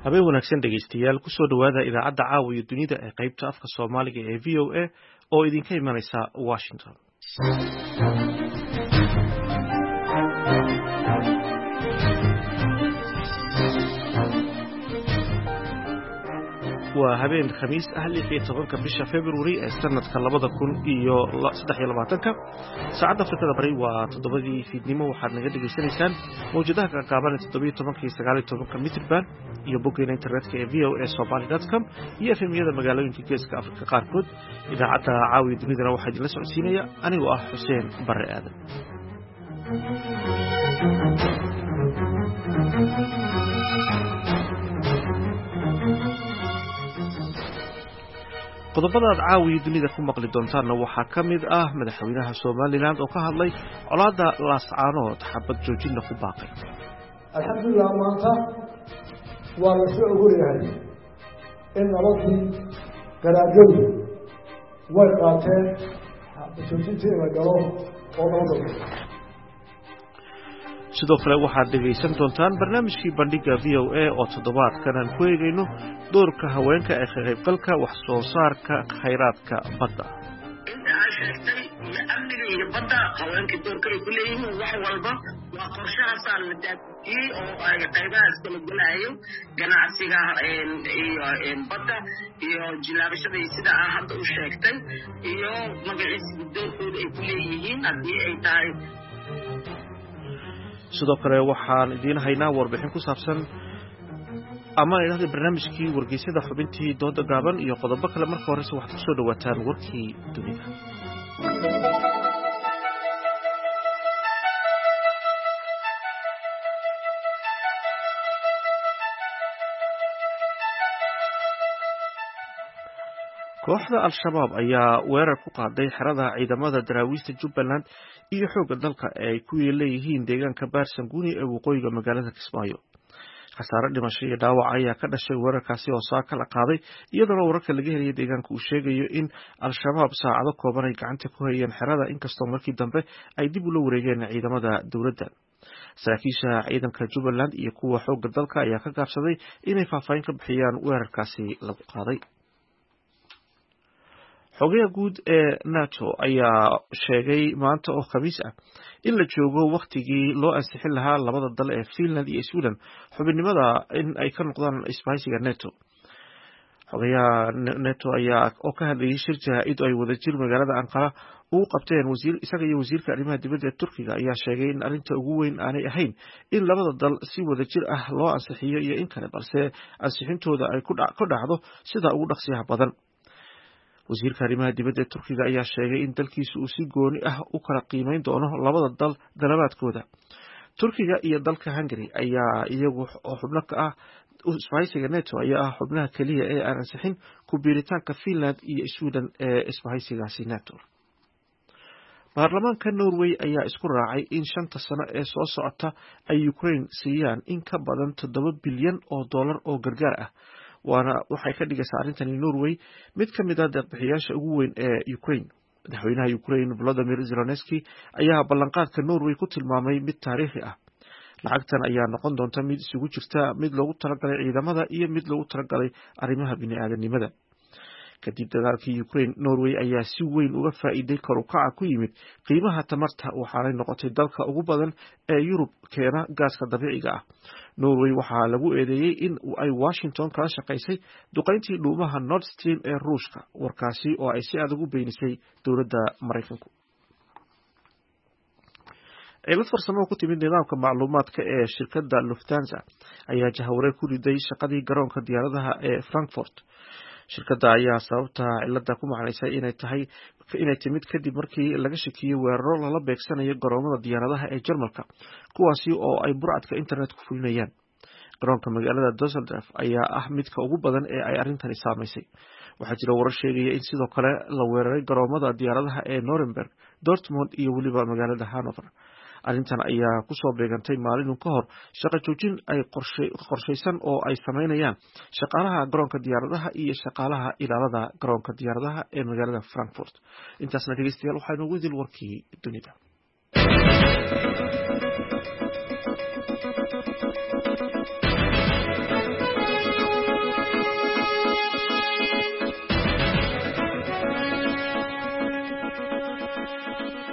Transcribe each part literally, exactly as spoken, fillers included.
habeen wanaagsan dhegeystayaal ku soo dhawaada idaacadda caawa iyo dunida ee qaybta afka Soomaaliga ee V O A oo idinka imanaysa Washington. waa habeen khamiis ah lix iyo tobanka bisha February ee sanadka labada kun iyo saddex iyo labaatanka saacadda Afrikada Bari waa toddobadii fiidnimo waxaad naga dhageysanaysaan mowjadaha gaagaaban ee toddoba iyo tobanka iyo sagaal iyo tobanka mitirban iyo boggeena internetka ee v o a somali dot com iyo F M-yada magaalooyinka geeska Afrika qaarkood. idaacadda caawiya dunidana waxaa idinla socodsiinaya anigoo ah Xuseen Barre Aadan. qodobada aad caawiya dunida ku maqli doontaanna waxaa ka mid ah madaxweynaha Somaliland oo ka hadlay colaadda laascaanood xabad joojinna ku baaqay. alxamdulilah maanta waa la soo ogolyahay in nabadii garaadadu way qaateen xabad joojintii la galo oo nabadda. sidoo kale waxaad dhegaysan doontaan barnaamijkii bandhiga V O A oo toddobaadkan aan ku eegayno doorka haweenka ee ka qaybgalka wax soo saarka khayraadka badda. inta aad sheegtay amniga iyo badda haweenka doorka ay ku leeyihiin wax walba waa qorshahaasaa la daadiyey oo ay qaybahaas kala gelayo ganacsiga iyo badda iyo jilaabashada sida ah hadda u sheegtay iyo magaciisa doorkooda ay ku leeyihiin haddii ay tahay. sidoo kale waxaan idiin haynaa warbixin ku saabsan ama idhaahda barnaamijkii wargeysyada xubintii dooda gaaban iyo qodobo kale. marka horese waxaad ku soo dhawaataan warkii dunida. kooxda al-shabaab ayaa weerar ku qaaday xerada ciidamada daraawiista Jubbaland iyo xoogga dalka ee ay ku leeyihiin deegaanka Baarsanguuni ee waqooyiga magaalada Kismaayo. khasaare dhimasho iyo dhaawac ayaa ka dhashay weerarkaasi oo saaka la qaaday iyadoo wararka laga helay deegaanka uu sheegayo in al-shabaab saacado kooban ay gacanta ku hayeen xerada inkastoo markii dambe ay dib ula wareegeen ciidamada dowladda. saraakiisha ciidanka Jubbaland iyo kuwa xoogga dalka ayaa ka gaabsaday inay faahfaahin ka bixiyaan weerarkaasi lagu qaaday. xogaha guud ee NATO ayaa sheegay maanta oo khamiis ah in la joogo waqtigii loo ansixin lahaa labada dal ee Finland iyo Sweden xubinnimada in ay ka noqdaan isbahaysiga NATO. xogaha NATO ayaa oo ka hadlayay shir jaraa'id oo ay wadajir magaalada Ankara ugu qabteen wasiir isaga iyo wasiirka arrimaha dibadda ee Turkiga ayaa sheegay in arrinta ugu weyn aanay ahayn in labada dal si wadajir ah loo ansixiyo iyo in kale balse ansixintooda ay ku dhacdo sida ugu dhaqsiyaha badan. wasiirka arrimaha dibadda ee Turkiga ayaa sheegay in dalkiisu uu si gooni ah u kala qiimeyn doono labada dal dalabaadkooda. Turkiga iyo dalka Hungary ayaa iyagu xubno ka ah isbahaysiga NATO ayaa ah xubnaha kaliya ee aan ansixin ku biiritaanka Finland iyo Sweden ee isbahaysigaasi NATO. baarlamaanka Norway ayaa isku raacay in shanta sano ee soo socota ay Ukraine siiyaan in ka badan toddoba bilyan oo dollar oo gargaar ah. waana waxay ka dhigaysaa arrintani Norway mid ka mid ah deeq-bixiyaasha ugu weyn ee Ukraine. madaxweynaha Ukraine Volodymyr Zelensky ayaa ballanqaadka Norway ku tilmaamay mid taariikhi ah. lacagtan ayaa noqon doonta mid isugu jirta mid loogu talagalay ciidamada iyo mid loogu talagalay arrimaha bini'aadanimada. kadib dagaalkii Ukraine, Norway ayaa si weyn uga faa'iiday kor u kaca ku yimid qiimaha tamarta waxaanay noqotay dalka ugu badan ee Yurub keena gaaska dabiiciga ah. Norway waxaa lagu eedeeyay in ay Washington kala shaqaysay duqeyntii dhuumaha Nord Stream ee Ruushka, warkaasi oo ay si adag u beenisay dowladda Mareykanku. cilad farsamo ku timid nidaamka macluumaadka ee shirkadda Lufthansa ayaa jahawareer ku riday shaqadii garoonka diyaaradaha ee Frankfurt. shirkadda ayaa sababta cilada ku macnaysay inay tahay inay timid kadib markii laga shakiyay weeraro lala beegsanayo garoomada diyaaradaha ee Jarmalka kuwaasi oo ay burcadka internet ku fulinayaan. garoonka magaalada Düsseldorf ayaa ah midka ugu badan ee ay arrintani saameysay. waxaa jira warar sheegaya in sidoo kale la weeraray garoomada diyaaradaha ee Nuremberg, Dortmund iyo weliba magaalada Hanover. arrintan ayaa ku soo beegantay maalin ka hor shaqo joojin ay qorsheysan oo ay sameynayaan shaqaalaha garoonka diyaaradaha iyo shaqaalaha ilaalada garoonka diyaaradaha ee magaalada Frankfurt. intaasna dhegeystayaal waxaa inoogu idil warkii dunida.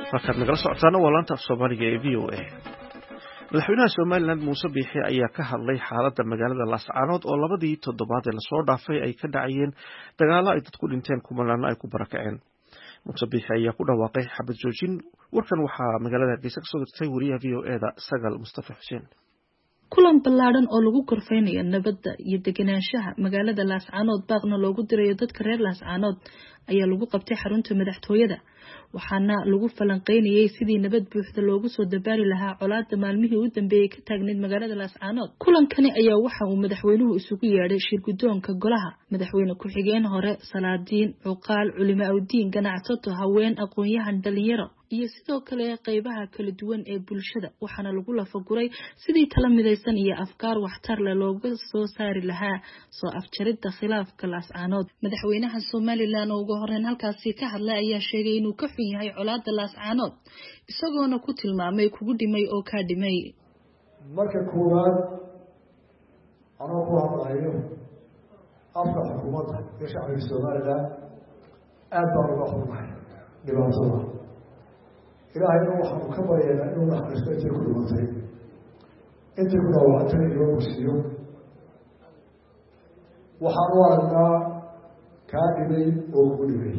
markaad nagala socotaana waa laanta af soomaaliga ee v o a madaxweynaha somaliland muuse biixi ayaa ka hadlay xaaladda magaalada laascaanood oo labadii toddobaad ee lasoo dhaafay ay ka dhacayeen dagaalo ay dadku dhinteen kumalaana ay ku barakaceen. muuse biixi ayaa ku dhawaaqay xabad joojin. warkan waxaa magaalada hargeysa kasoo dirtay wariyaha v o eda sagal mustafa xuseen. kulan ballaadhan oo lagu korfeynayo nabadda iyo deganaanshaha magaalada laascaanood baaqna loogu dirayo dadka reer laascaanood ayaa lagu qabtay xarunta madaxtooyada waxaana lagu falanqeynayay sidii nabad buuxda loogu soo dabaali lahaa colaadda maalmihii u dambeeyay ka taagneyd magaalada laascaanood. kulankani ayaa waxa uu madaxweynuhu isugu yeedhay shirgudoonka golaha, madaxweyne ku-xigeen hore, salaadiin, cuqaal, culimo awdiin, ganacsato, haween, aqoon-yahan, dhalinyaro iyo sidoo kale qaybaha kala duwan ee bulshada, waxaana lagu lafaguray sidii tala midaysan iyo afkaar waxtar leh looga soo saari lahaa soo afjaridda khilaafka laascaanood. madaxweynaha Somaliland oo ugu horeyn halkaasi ka hadlay ayaa sheegay inuu ka xun yahay colaadda laascaanood, isagoona ku tilmaamay kugu dhimay oo ka dhimay. marka koowaad anoo ku hadlayo afka xukuumadda iyo shacbiga Somaliland aad baan uga xumahay dhibaatada. ilaahayna waxaanu ka baryaynaa inuu naxariisto intay ku dhimatay, intay ku dhaawactay inoo bogsiyo. waxaanu aragnaa kaa dhimay oo kugu dhimay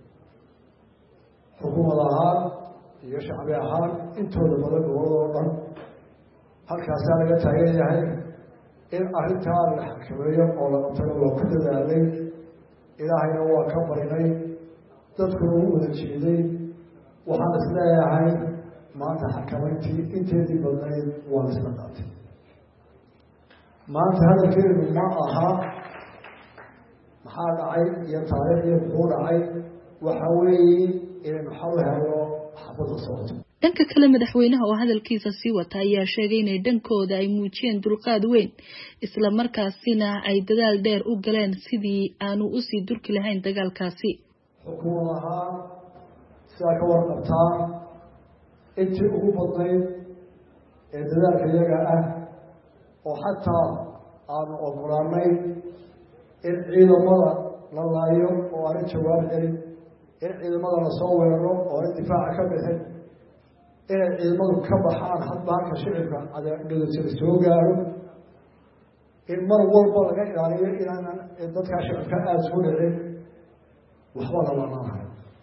xukuumad ahaan iyo shacbi ahaan intooda badan goboladoo dhan halkaasaa laga taagan yahay in arrintaa la xakameeyo oo la qabtana waa ku dadaalay. ilaahayna waa ka barinay, dadkuna u wada jeeday. waxaan isleeyahay maanta xakamayntii inteedii badnayd waan isla qaatay. maanta hadalkeedu ma aha maxaa dhacay iyo taariikhdii muxuu dhacay, waxa weeye inaynu xal helo xabadda socoto. dhanka kale madaxweynaha oo hadalkiisa sii wata ayaa sheegay inay dhankooda ay muujiyeen dulqaad weyn, isla markaasina ay dadaal dheer u galeen sidii aanu usii durki lahayn dagaalkaasi. xukuumad ahaan sidaa ka warqabtaa intii ugu badnayd ee dadaalka iyaga ah oo xataa aanu ogolaanay in ciidamada la laayo oo aanay jawaab celin, in ciidamada lasoo weeraro oo aanay difaaca ka bixin, inay ciidamadu ka baxaan hadba halka shicibka cadadjada soo gaaro, in mar walba laga ilaaliyo inaanan dadkaa shicibka aada soo dhicin, waxba labananahay.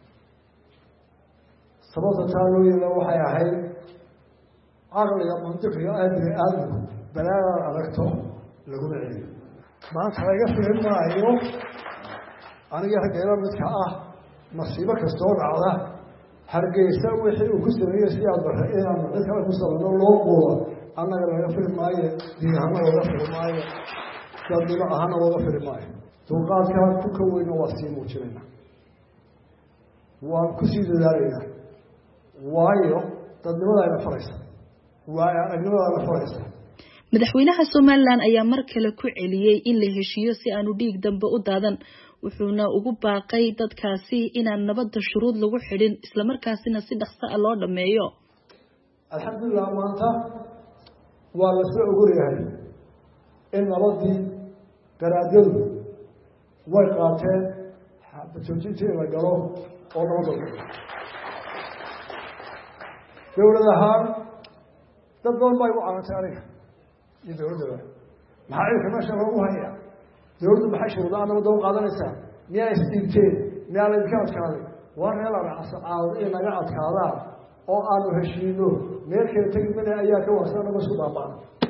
sababta taa loo yeela waxay ahayd caqliga mantiqiga ah bini aadamku balaadaan aragto laguma celiyo. maanta laga firin maayo aniga raggeeda midka ah masiibo kastoo dhacda hargeysa wixii uu ku sameeyey si aad barra inaanu cid kale ku samayno loo quudo annaga laga firi maayo, diin ahana looga firi maayo, dadnimo ahana looga firi maayo. dulqaadkaa ku ka weyna waa sii muujinayna, waan kusii dadaalaynaa. waayo dadnimada ayna faraysa, waayo aragnimada ayna faraysa. madaxweynaha Somaliland ayaa mar kale ku celiyay in la heshiiyo si aanu dhiig dambe u daadan, wuxuuna ugu baaqay dadkaasi inaan nabadda shuruud lagu xidhin, isla markaasina si dhaqso ah loo dhameeyo. alxamdulilah maanta waa la soo ogolyahay in nabadii garaadyadu way qaateen xabadjoojintii la galo oo nabadda dowlad ahaan dad badan baa igu caawintay aniga iyo dowladda. maxaa cilka meesha loogu hayaa? dowladdu maxay shuruudaa nabadda u qaadanaysaa? miyaa isdhiibteen? miyaa laydinka adkaaday? waa reelaan caado in naga adkaadaan oo aanu heshiino meel kale tegi male ayaa ka warsan naga isku baaba'an.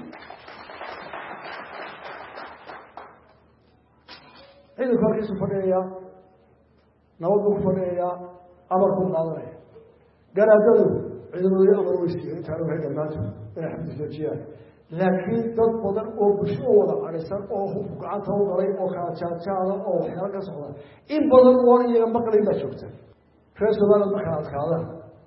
ciidanku halkiisu fadhiyayaa, nabad buu ku fadhiyayaa, amar buu qaadanaya. garaadadu ciidamadu amar weysiiya intaan ogahay dhammaantood inay xabadjoojiyaan, laakiin dad badan oo bulsho oo wada cadhaysan oo hubku gacanta u galay oo kala jaadjaada oo waxyaalo ka socda in badan oo iyaga maqlayn baa joogta. reer Somaliland ma kala adkaadaan,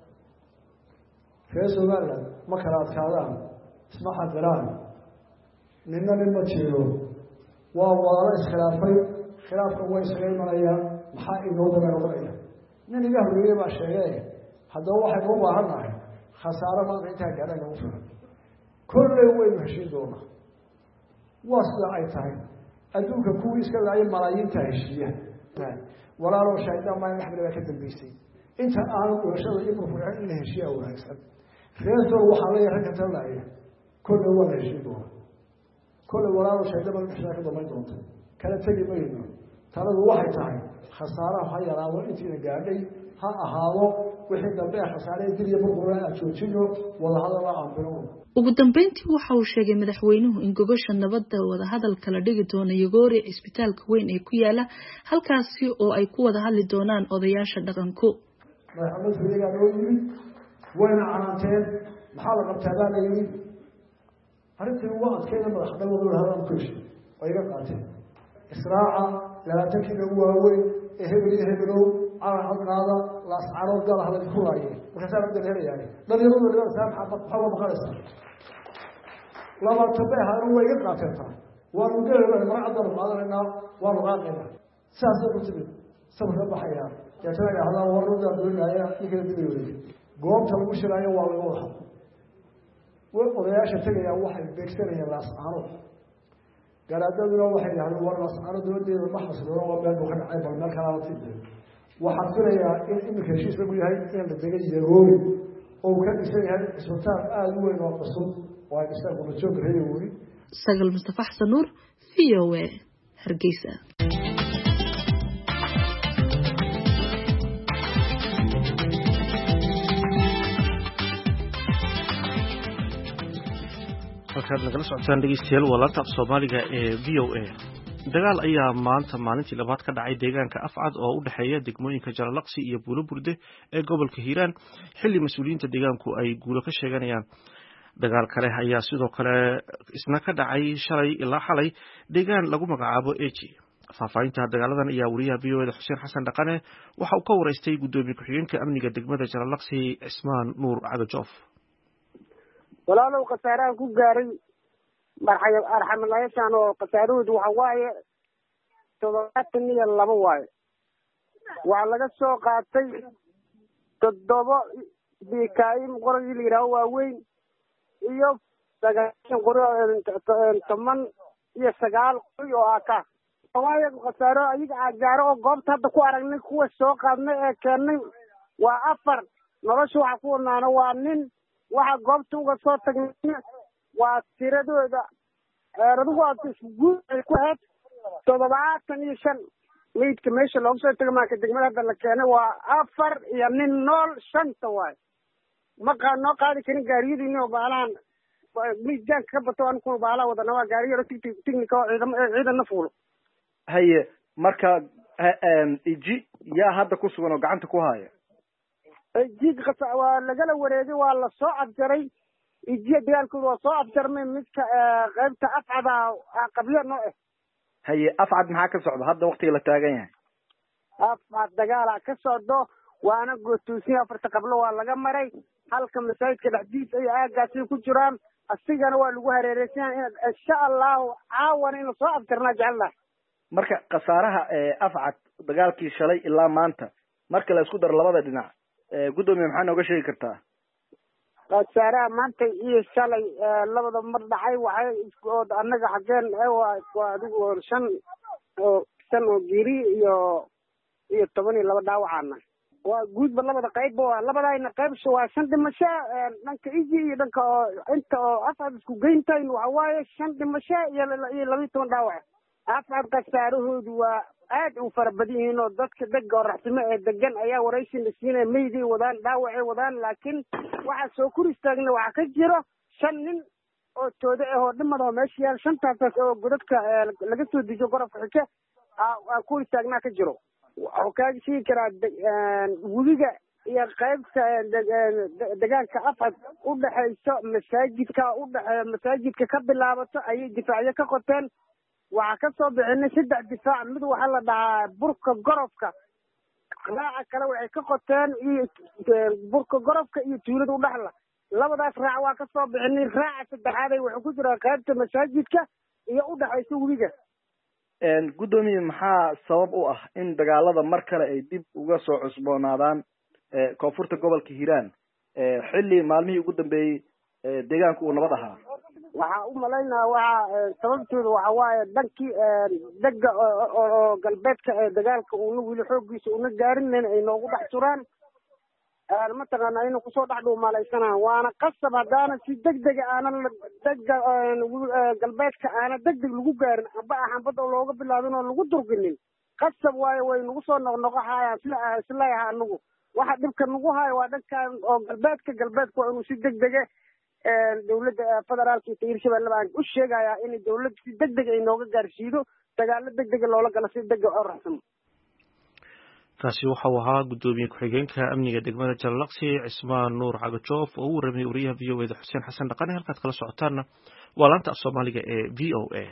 reer Somaliland ma kala adkaadaan, isma xadiraan, ninna nin ma jiro. waa walaalo iskhilaafay, khilaafka way isaga imanayaan. maxaa inoo daba noqonaya? nin iga horreeyey baa sheegay haddaba waxaynu u baahan nahay khasaaro maanta intaa gaadha nagu filan. kolley waynu heshiin doonaa, waa sida ay tahay. adduunka kuwii iska laayay malaayiinta heshiiya walaalow shaydaan maalin axmed baa ka dambeysay inta aanu doorashada iyo murfuucin in la heshiiya wanaagsan reesor waxaa leeyahay ragga talaya kolle waa la heshiin doona kolle walaalo shaydaba dhexdaa ka damayn doonta kala tegi mayno taladu waxay tahay khasaaraha ha yaraado intiina gaadhay ha ahaado wixii dambe ee khasaaree dil iyo murqura aad joojiyo wadahadala aan bilowno ugu dambeyntii waxa uu sheegay madaxweynuhu in gogosha nabadda wadahadalka la dhigi doono Yogoori isbitaalka weyn ee ku yaala halkaasi oo ay ku wada hadli doonaan odayaasha dhaqanku madaxweynuhu iyaga loo yimid wayna canaanteen maxaa la qabtaa baa la yimid arrintii waa adkeena madaxdhawada wadahadal kulshi oo iga qaateen israaca labaatankii lagu waaweyn ee hebel iyo hebelow calan halkaada laascaanood gaal ah lagu huraayeen markaasaa la helayaay dhalinyaradu dhalinyarada saamaxa maxaa waa maqanaysaa labaatan bay ahaana waa iga qaateertaa waanu gelaynaa maracaddaanu qaadanaynaa waanu qaaqaynaa sidaasay ku timid sabirka baxayaa deetana idhahdaa warnadaa doonaya ninkala dilayooday goobta lagu shiraayo waa laga wada hadlo odayaasha tegayaa waxay beegsanayeen laascaanood garaadaduna waxay yidhahdeen war laascaanood dabadeeda ma xasilo waa meel buu ka dhacay bal meel kalaa la tiiday waxaan filayaa in iminka heshiis lagu yahay in la degay Yogoori oo ka dhisan yahay isbitaal aada u weyn oo cusub oo ay dhisaan qurbajoogga reer Yogoori. Sagal Mustafa Xasan Nuur V O A Hargeysa. halkaad nagala socotaan dhegeystayaal waa laanta af Soomaaliga ee V O A. dagaal ayaa maanta maalintii labaad ka dhacay deegaanka Afcad oo u dhaxeeya degmooyinka Jalalaqsi iyo Buulaburde ee gobolka Hiiraan xilli mas'uuliyiinta deegaanku ay guulo ka sheeganayaan. dagaal kale ayaa sidoo kale isna ka dhacay shalay ilaa xalay deegaan lagu magacaabo Eji. faahfaahinta dagaaladan ayaa wariyaha V O A da Xuseen Xasan Dhaqane waxa uu ka wareystay gudoomiye ku-xigeenka amniga degmada Jalalaqsi Cismaan Nuur Cagajoof. walaalow khasaaraha ku gaaray marxay arxamalayaashan oo khasaarahoodu waxa waaye toddobaatan iyo laba waaye waa laga soo qaatay toddoba bikaayim qoragii la yidhaaho waaweyn iyo sagaashan qori toban iyo sagaal qori oo aka waaye khasaaro ayaga agaaro oo goobta hadda ku aragnay kuwa soo qaadnay ee keennay waa afar nolosha waxa ku wadnaana waa nin waxa goobta uga soo tagnay waa tiradooda eradugu guud ay ku ahayd toddobaatan iyo shan meydka meesha looga soo taga maaka degmada hadda la keenay waa afar iyo nin nool shanta waaye ma qaa noo qaadi karin gaariyadiini oo baalahan miisaanka ka bato aan ku baalaha wadana waa gaariyaro tignika oo ciidam ciidanna fuulo haye marka iji yaa hadda ku sugan oo gacanta ku haya iji waa lagala wareegay waa la soo abjaray ijiya dagaalkooda waa soo abjarmay midka qaybta afcada qabyo noo eh haye afcad maxaa ka socda hadda waktiga la taagan yahay afcad dagaala ka socdo waana gootuusin afarta qablo waa laga maray halka masaajidka dhexdiisa ay aagaasi ku jiraan asigana waa lagu hareereysan insha allahu caawana inuu soo abjarnaa jecelnahay marka khasaaraha afcad dagaalkii shalay ilaa maanta marka la isku daro labada dhinac gudoomiye maxaa nooga sheegi kartaa khasaaraha maanta iyo shalay labada mar dhacay waxay oo annaga xageen waa adigu shan oo shan oo giri iyo iyo toban iyo laba dhaawacana waa guudba labada qaybba waa labadayna qaybsha waa shan dhimasho dhanka iji iyo dhanka oo inta oo afcad isku geyntayn waxa waaye shan dhimasho iyo iyo laba iyo toban dhaawac afcad khasaarahoodu waa aad u fara badan yihiin oo dadka dega oo raxsimo ee degan ayaa waraysi la siinaya meydii wadaan dhaawacay wadaan laakiin waxaa soo kur istaagna waxaa ka jiro shan nin oo tooda ah oo dhimad oo meesha yaal shantaas oo godadka laga soo dejiyo gorofka xige aa ku istaagnaa ka jiro waxuu kaaga sheegi karaa webiga iyo qaybta degaanka afcad u dhexayso masaajidka u dhexeeya masaajidka ka bilaabato ayay difaacyo ka qoteen waxaa ka soo bixinay saddex difaac mid waxaa la dhahaa burka gorofka raaca kale waxay ka qoteen iyo burka gorofka iyo tuulada udhexla labadaas raac waa ka soo bixinay raaca saddexaad ay wuxuu ku jiraa qaybta masaajidka iyo udhexaysa webiga gudoomiye maxaa sabab u ah in dagaalada mar kale ay dib uga soo cusboonaadaan koonfurta gobolka Hiiraan xilli maalmihii ugu dambeeyey deegaanku uu nabad ahaa waxaa u malaynaa waxa sababtooda waxa waaye dhankii dega oo galbeedka ee dagaalka uuna weli xoogiisa una gaarinayn ay noogu dhex jiraan mataqaana inuu kusoo dhex dhuumalaysanaa waana qasab haddaana si degdega aanan degga galbeedka aana degdeg lagu gaarin amba axanbada oo looga bilaabin oo lagu durginin qasab waayo way nagu soo noqnoqohayaan sila isleeyaha anagu waxa dhibka nagu hayo waa dhankan oo galbeedka galbeedka waa inuu si degdege dawladda federaalka iyo hirshabeelle baan u sheegayaa in dawladda si degdeg ay nooga gaarsiido dagaalo degdega loola galo si degdeg oo raxsan kaasi waxa uu ahaa gudoomiye ku-xigeenka amniga degmada Jallaqsi Cismaan Nuur Cagajoof oo uu ramay wariyaha V O A da Xuseen Xasan Dhaqane halkaad kala socotaana waa laanta Soomaaliga ee V O A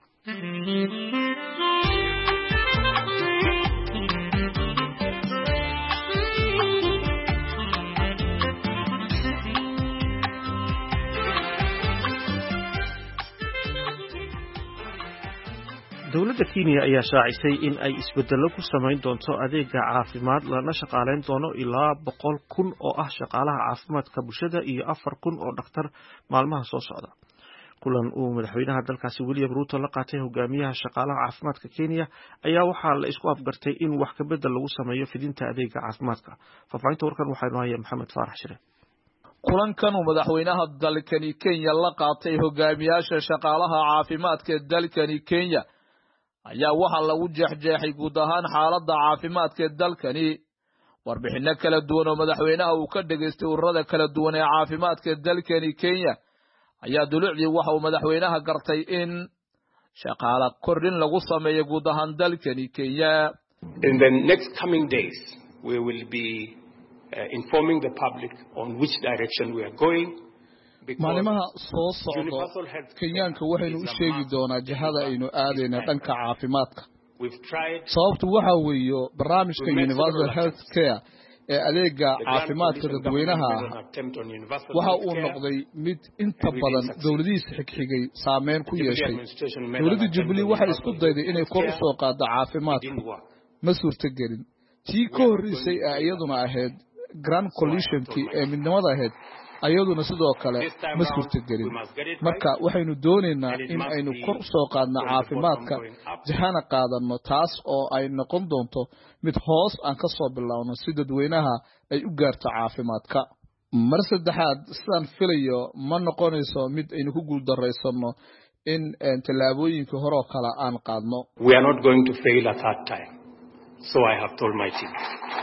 dowladda Kenya ayaa shaacisay in ay isbeddello ku samayn doonto adeega caafimaad lana shaqaaleyn doono ilaa boqol kun oo ah shaqaalaha caafimaadka bulshada iyo afar kun oo dhakhtar maalmaha soo socda. kulan uu madaxweynaha dalkaasi William Ruto la qaatay hogaamiyaha shaqaalaha caafimaadka Kenya ayaa waxaa la isku afgartay in wax ka bedel lagu sameeyo fidinta adeega caafimaadka. Faafahinta warkan waxaa inoo haya Maxamed Faarax Shire. kulankan uu madaxweynaha dalkani Kenya la qaatay hogaamiyaasha shaqaalaha caafimaadka dalkani Kenya ayaa waxa lagu jeexjeexay guud ahaan xaaladda caafimaadka dalkani warbixino kala duwan oo madaxweynaha uu ka dhageystay ururada kala duwan ee caafimaadka dalkani Kenya ayaa dulucdii waxa uu madaxweynaha gartay in shaqaale kordhin lagu sameeyo guud ahaan dalkani Kenya. In the next coming days we will be uh, informing the public on which direction we are going. maalimaha soo socdo Kenyaanka waxaynu u sheegi doonaa jihada aynu aadayna dhanka caafimaadka sababtu waxa weeyo barnaamijka Universal Health Care ee adeega caafimaadka dadweynaha waxa uu noqday mid inta badan dawladihiisa xigxigay saameyn ku yeeshay. dawladda Jubilee waxay isku dayday inay kor u soo qaado caafimaadka ma suurtagelin. tii ka horreysay ee iyaduna ahayd Grand Coalition-kii ee midnimada ahayd ayaduna sidoo kale ma suurtagelin. marka waxaynu doonaynaa in aynu kor soo qaadno caafimaadka jahana qaadano taas oo ay noqon doonto mid hoos aan ka soo bilaawno si dadweynaha ay u gaarto caafimaadka. mar saddexaad sidaan filayo ma noqonayso mid aynu ku guuldareysano in tallaabooyinka hore oo kale aan qaadno. We are not going to fail at that time. So I have told my team.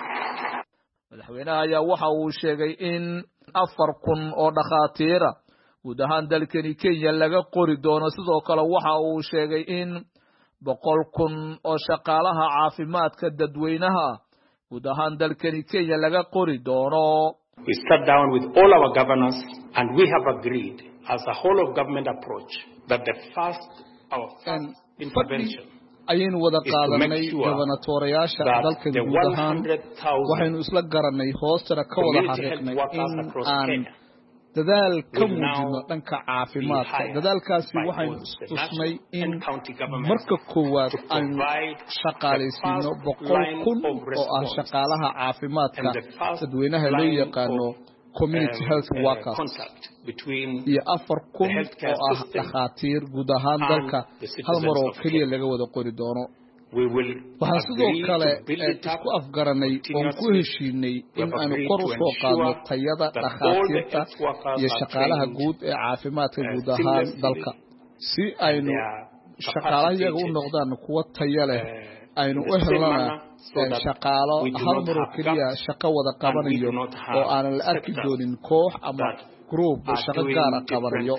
madaxweynaha ayaa waxa uu sheegay in afar kun oo dhakhaatiira guud ahaan dalkani Kenya laga qori doono. sidoo kale waxa uu sheegay in boqol kun oo shaqaalaha caafimaadka dadweynaha guud ahaan dalkani Kenya laga qori doono. We sat down with all our governors and we have agreed as a whole of government approach that the first our first intervention ayaynu wada qaadanay gobernatoreyaasha dalkan guud ahaan waxaynu isla garanay hoostana ka wada xariiqnay in aan dadaal ka muujino dhanka caafimaadka. dadaalkaasi waxaynu istusnay in marka koowaad aynu shaqaalaysiino boqol kun oo ah shaqaalaha caafimaadka dadweynaha loo yaqaano community health workers iyo afar kun oo ah dhakhaatiir guud ahaan dalka hal mar oo keliya laga wada qori doono. waxaan sidoo kale isku afgaranay oon ku heshiinay in aanu kor u soo qaadno tayada dhakhaatiirta iyo shaqaalaha guud ee caafimaadka guud ahaan dalka si aynu shaqaalaha iyaga u noqdaan kuwo tayo leh aynu u helnana shaqaalo hal mar oo keliya shaqo wada qabanayo oo aanan la arki doonin koox ama group shaqo gaar ah qabanayo.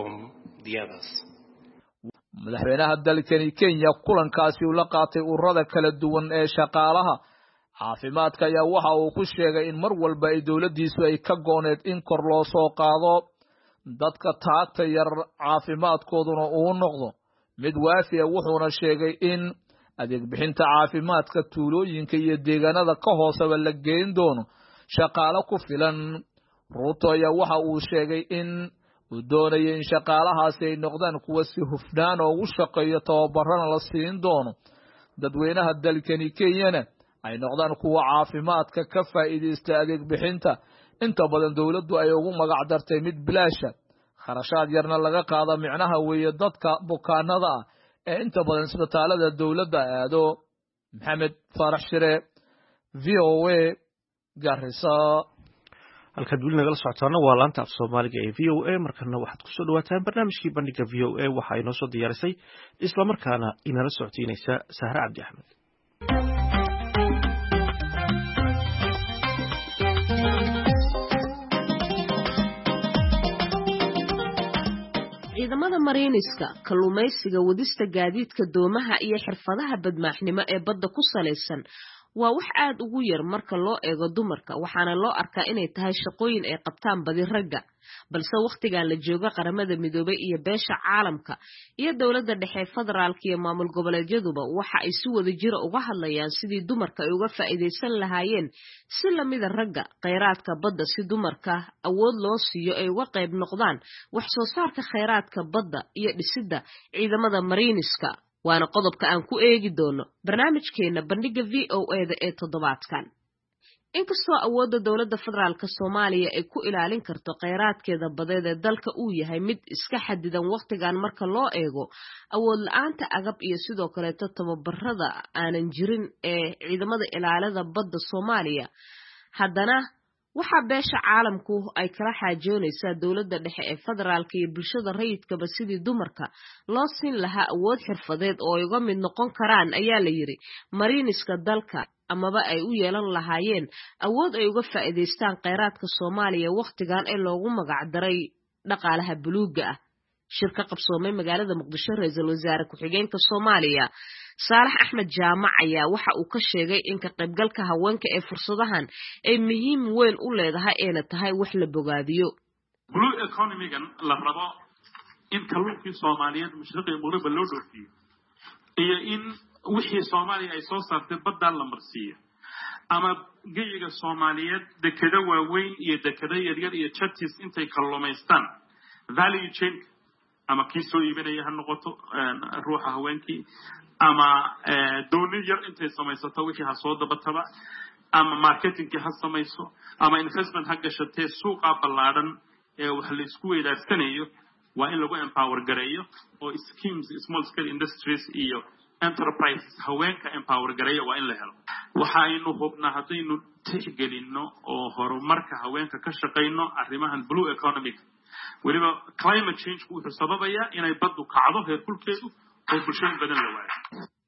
madaxweynaha dalkani Kenya kulankaasi uu la qaatay ururada kala duwan ee shaqaalaha caafimaadka ayaa waxa uu ku sheegay in mar walba ay dawladdiisu ay ka gooneed in kor loo soo qaado dadka taagta yar caafimaadkooduna uu noqdo mid waafi ah. wuxuuna sheegay in adeeg bixinta caafimaadka tuulooyinka iyo deegaanada ka hoosaba la geyn doono shaqaale ku filan. Ruto ayaa waxa uu sheegay in uu doonayo in shaqaalahaasi ay noqdaan kuwa si hufnaan oo u shaqeeyo tababarana la siin doono dadweynaha dalkani Kenyana ay noqdaan kuwa caafimaadka ka faa'iideysta adeeg bixinta. inta badan dawladdu ay ugu magac dartay mid bilaasha kharashaad yarna laga qaado micnaha weeye dadka bukaanada ah ee inta badan isbitaalada dawladda aado. Maxamed Faarax Shire, V O A, Garissa. halkaad weli nagala socotaana waa laanta af soomaaliga ee v o a markana waxaad kusoo dhawaataan barnaamijkii bandhiga v o a waxa inoo soo diyaarisay islamarkaana inala socodsiinaysa sahre cabdi axmed. ciidamada mariiniska kalluumaysiga wadista gaadiidka doomaha iyo xirfadaha badmaaxnimo ee badda ku salaysan waa wax aad ugu yar marka loo eego dumarka waxaana loo arkaa inay tahay shaqooyin ay qabtaan badi ragga balse waqtigan la jooga qaramada midoobay iyo beesha caalamka iyo dawladda dhexe federaalka iyo maamul goboleedyaduba waxa ay si wada jira uga hadlayaan sidii dumarka ay uga faa'iideysan lahaayeen si lamida ragga kheyraadka badda si dumarka awood loo siiyo ay uga qayb noqdaan wax soo saarka kheyraadka badda iyo dhisidda ciidamada mariiniska waana qodobka aan ku eegi doono barnaamijkeena bandhiga v o a da ee toddobaadkan inkastoo awoodda dawladda federaalka Soomaaliya ay ku ilaalin karto kheyraadkeeda badeed ee dalka uu yahay mid iska xadidan waqtigan marka loo eego awood la'aanta agab iyo sidoo kale tababarada aanan jirin ee ciidamada ilaalada badda Soomaaliya haddana waxa beesha caalamku ay kala xaajoonaysaa dawladda dhexe ee federaalka iyo bulshada rayidkaba sidii dumarka loo siin lahaa awood xirfadeed oo ay uga mid noqon karaan ayaa la yiri mariiniska dalka amaba ay u yeelan lahaayeen awood ay uga faa'iideystaan kheyraadka Soomaaliya waqtigan ee loogu magac daray dhaqaalaha buluuga ah shirka qabsoomay magaalada Muqdisho ra'iisul wasaare ku-xigeenka Soomaaliya Saalax Axmed Jaamac ayaa waxa uu ka sheegay in ka qaybgalka haweenka ee fursadahan ay muhiim weyn u leedahay ee tahay wax la bogaadiyo blue economy-gan la rabo in kalluunkii Soomaaliyeed mashruuca muraba loo dhoofiyo iyo in wixii Soomaaliya ay soo saartay badda la marsiyo ama geyiga Soomaaliyeed dekada waaweyn iyo dekada yaryar iyo chatis intay kalluumaystaan value chain ama kiisoo iibinaya ha noqoto ruuxa haweenkii ama dooni yar intay samaysato wixii ha soo dabataba ama marketing ha samayso ama investment ha gashatay suuqa ballaaran ee wax la isku weydaarsanayo waa in lagu empower gareeyo oo schemes small scale industries iyo enterprises haweenka empower gareeyo waa in la helo waxaynu hubnaa haddaynu tixgelino oo horumarka haweenka ka shaqeyno arrimahan blue economic weliba climate change wuxuu sababayaa inay baddu kacdo heerkulkeedu oo bulshada badan la waayo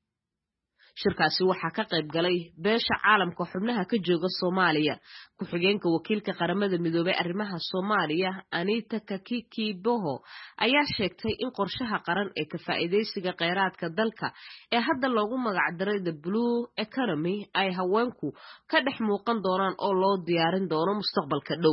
shirkaasi waxaa ka qayb galay beesha caalamka xubnaha ka jooga Soomaaliya ku-xigeenka wakiilka qaramada midoobay arrimaha Soomaaliya Anita Kakiki Boho ayaa sheegtay in qorshaha qaran ee ka faa'iideysiga kheyraadka dalka ee hadda loogu magac daray the blue economy ay haweenku ka dhex muuqan doonaan oo loo diyaarin doono mustaqbalka dhow.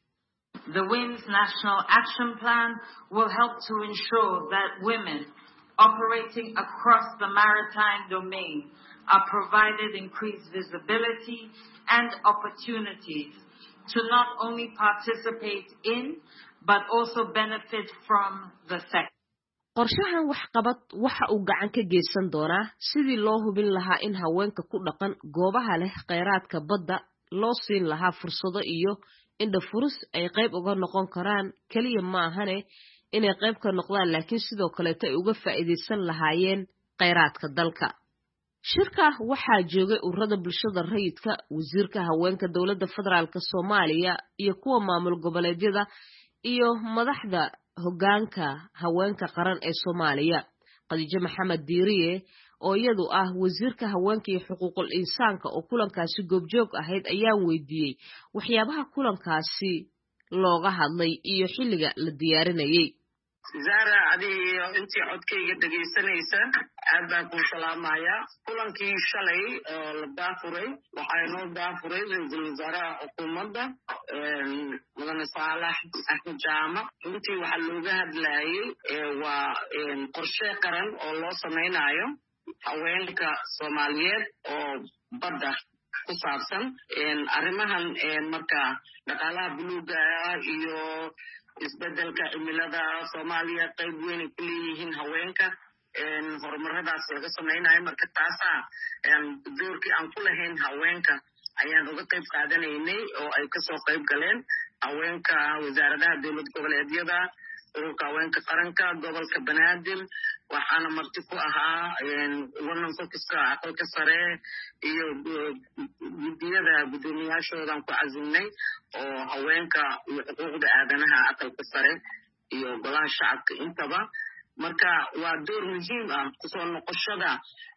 The W I N S National Action Plan will help to ensure that women operating across the maritime domain are provided increased visibility and opportunities to not only participate in but also benefit from the sector. qorshahan waxqabad waxa uu gacan ka geysan doonaa sidii loo hubin lahaa in haweenka ku dhaqan goobaha leh kheyraadka badda loo siin lahaa fursado iyo indha furus ay qayb uga noqon karaan kaliya ma ahane inay qayb ka noqdaan laakiin sidoo kale ay uga faa'iideysan lahaayeen kheyraadka dalka shirka waxaa joogay ururada bulshada rayidka wasiirka haweenka dawladda federaalka Soomaaliya iyo kuwa maamul goboleedyada iyo madaxda hoggaanka haweenka qaran ee Soomaaliya Khadiija Maxamed Diiriye oo iyadu ah wasiirka haweenka iyo xuquuqul insaanka oo kulankaasi goobjoog ahayd ayaan weydiiyey waxyaabaha kulankaasi looga hadlay iyo xilliga la diyaarinayay. Zara adiyo intii codkayga dhageysanaysa aad baan ku salaamayaa kulankii shalay oo la daafuray waxaa inoo daafuray ra'iisul wasaaraha xukuumadda mudane Saalax Axmed Jaamac intii waxaa looga hadlayay waa qorshe qaran oo loo sameynayo haweenka Soomaaliyeed oo badda ku saabsan arrimahan marka dhaqaalaha buluuga iyo isbedelka cimilada Soomaaliya qayb weyn ku leeyihiin haweenka horumaradaas laga sameynayo marka taasa doorkii aan ku lahayn haweenka ayaan uga qayb qaadanaynay oo ay kasoo qayb galeen haweenka wasaaradaha dowlad goboleedyada ururka haweenka qaranka gobolka Banaadir waxaana marti ku ahaa women caucuska aqalka sare iyo guddiyada guddoomiyaashoodan ku casimnay oo haweenka iyo xuquuqda aadanaha aqalka sare iyo golaha shacabka intaba marka waa door muhiim ah kusoo noqoshada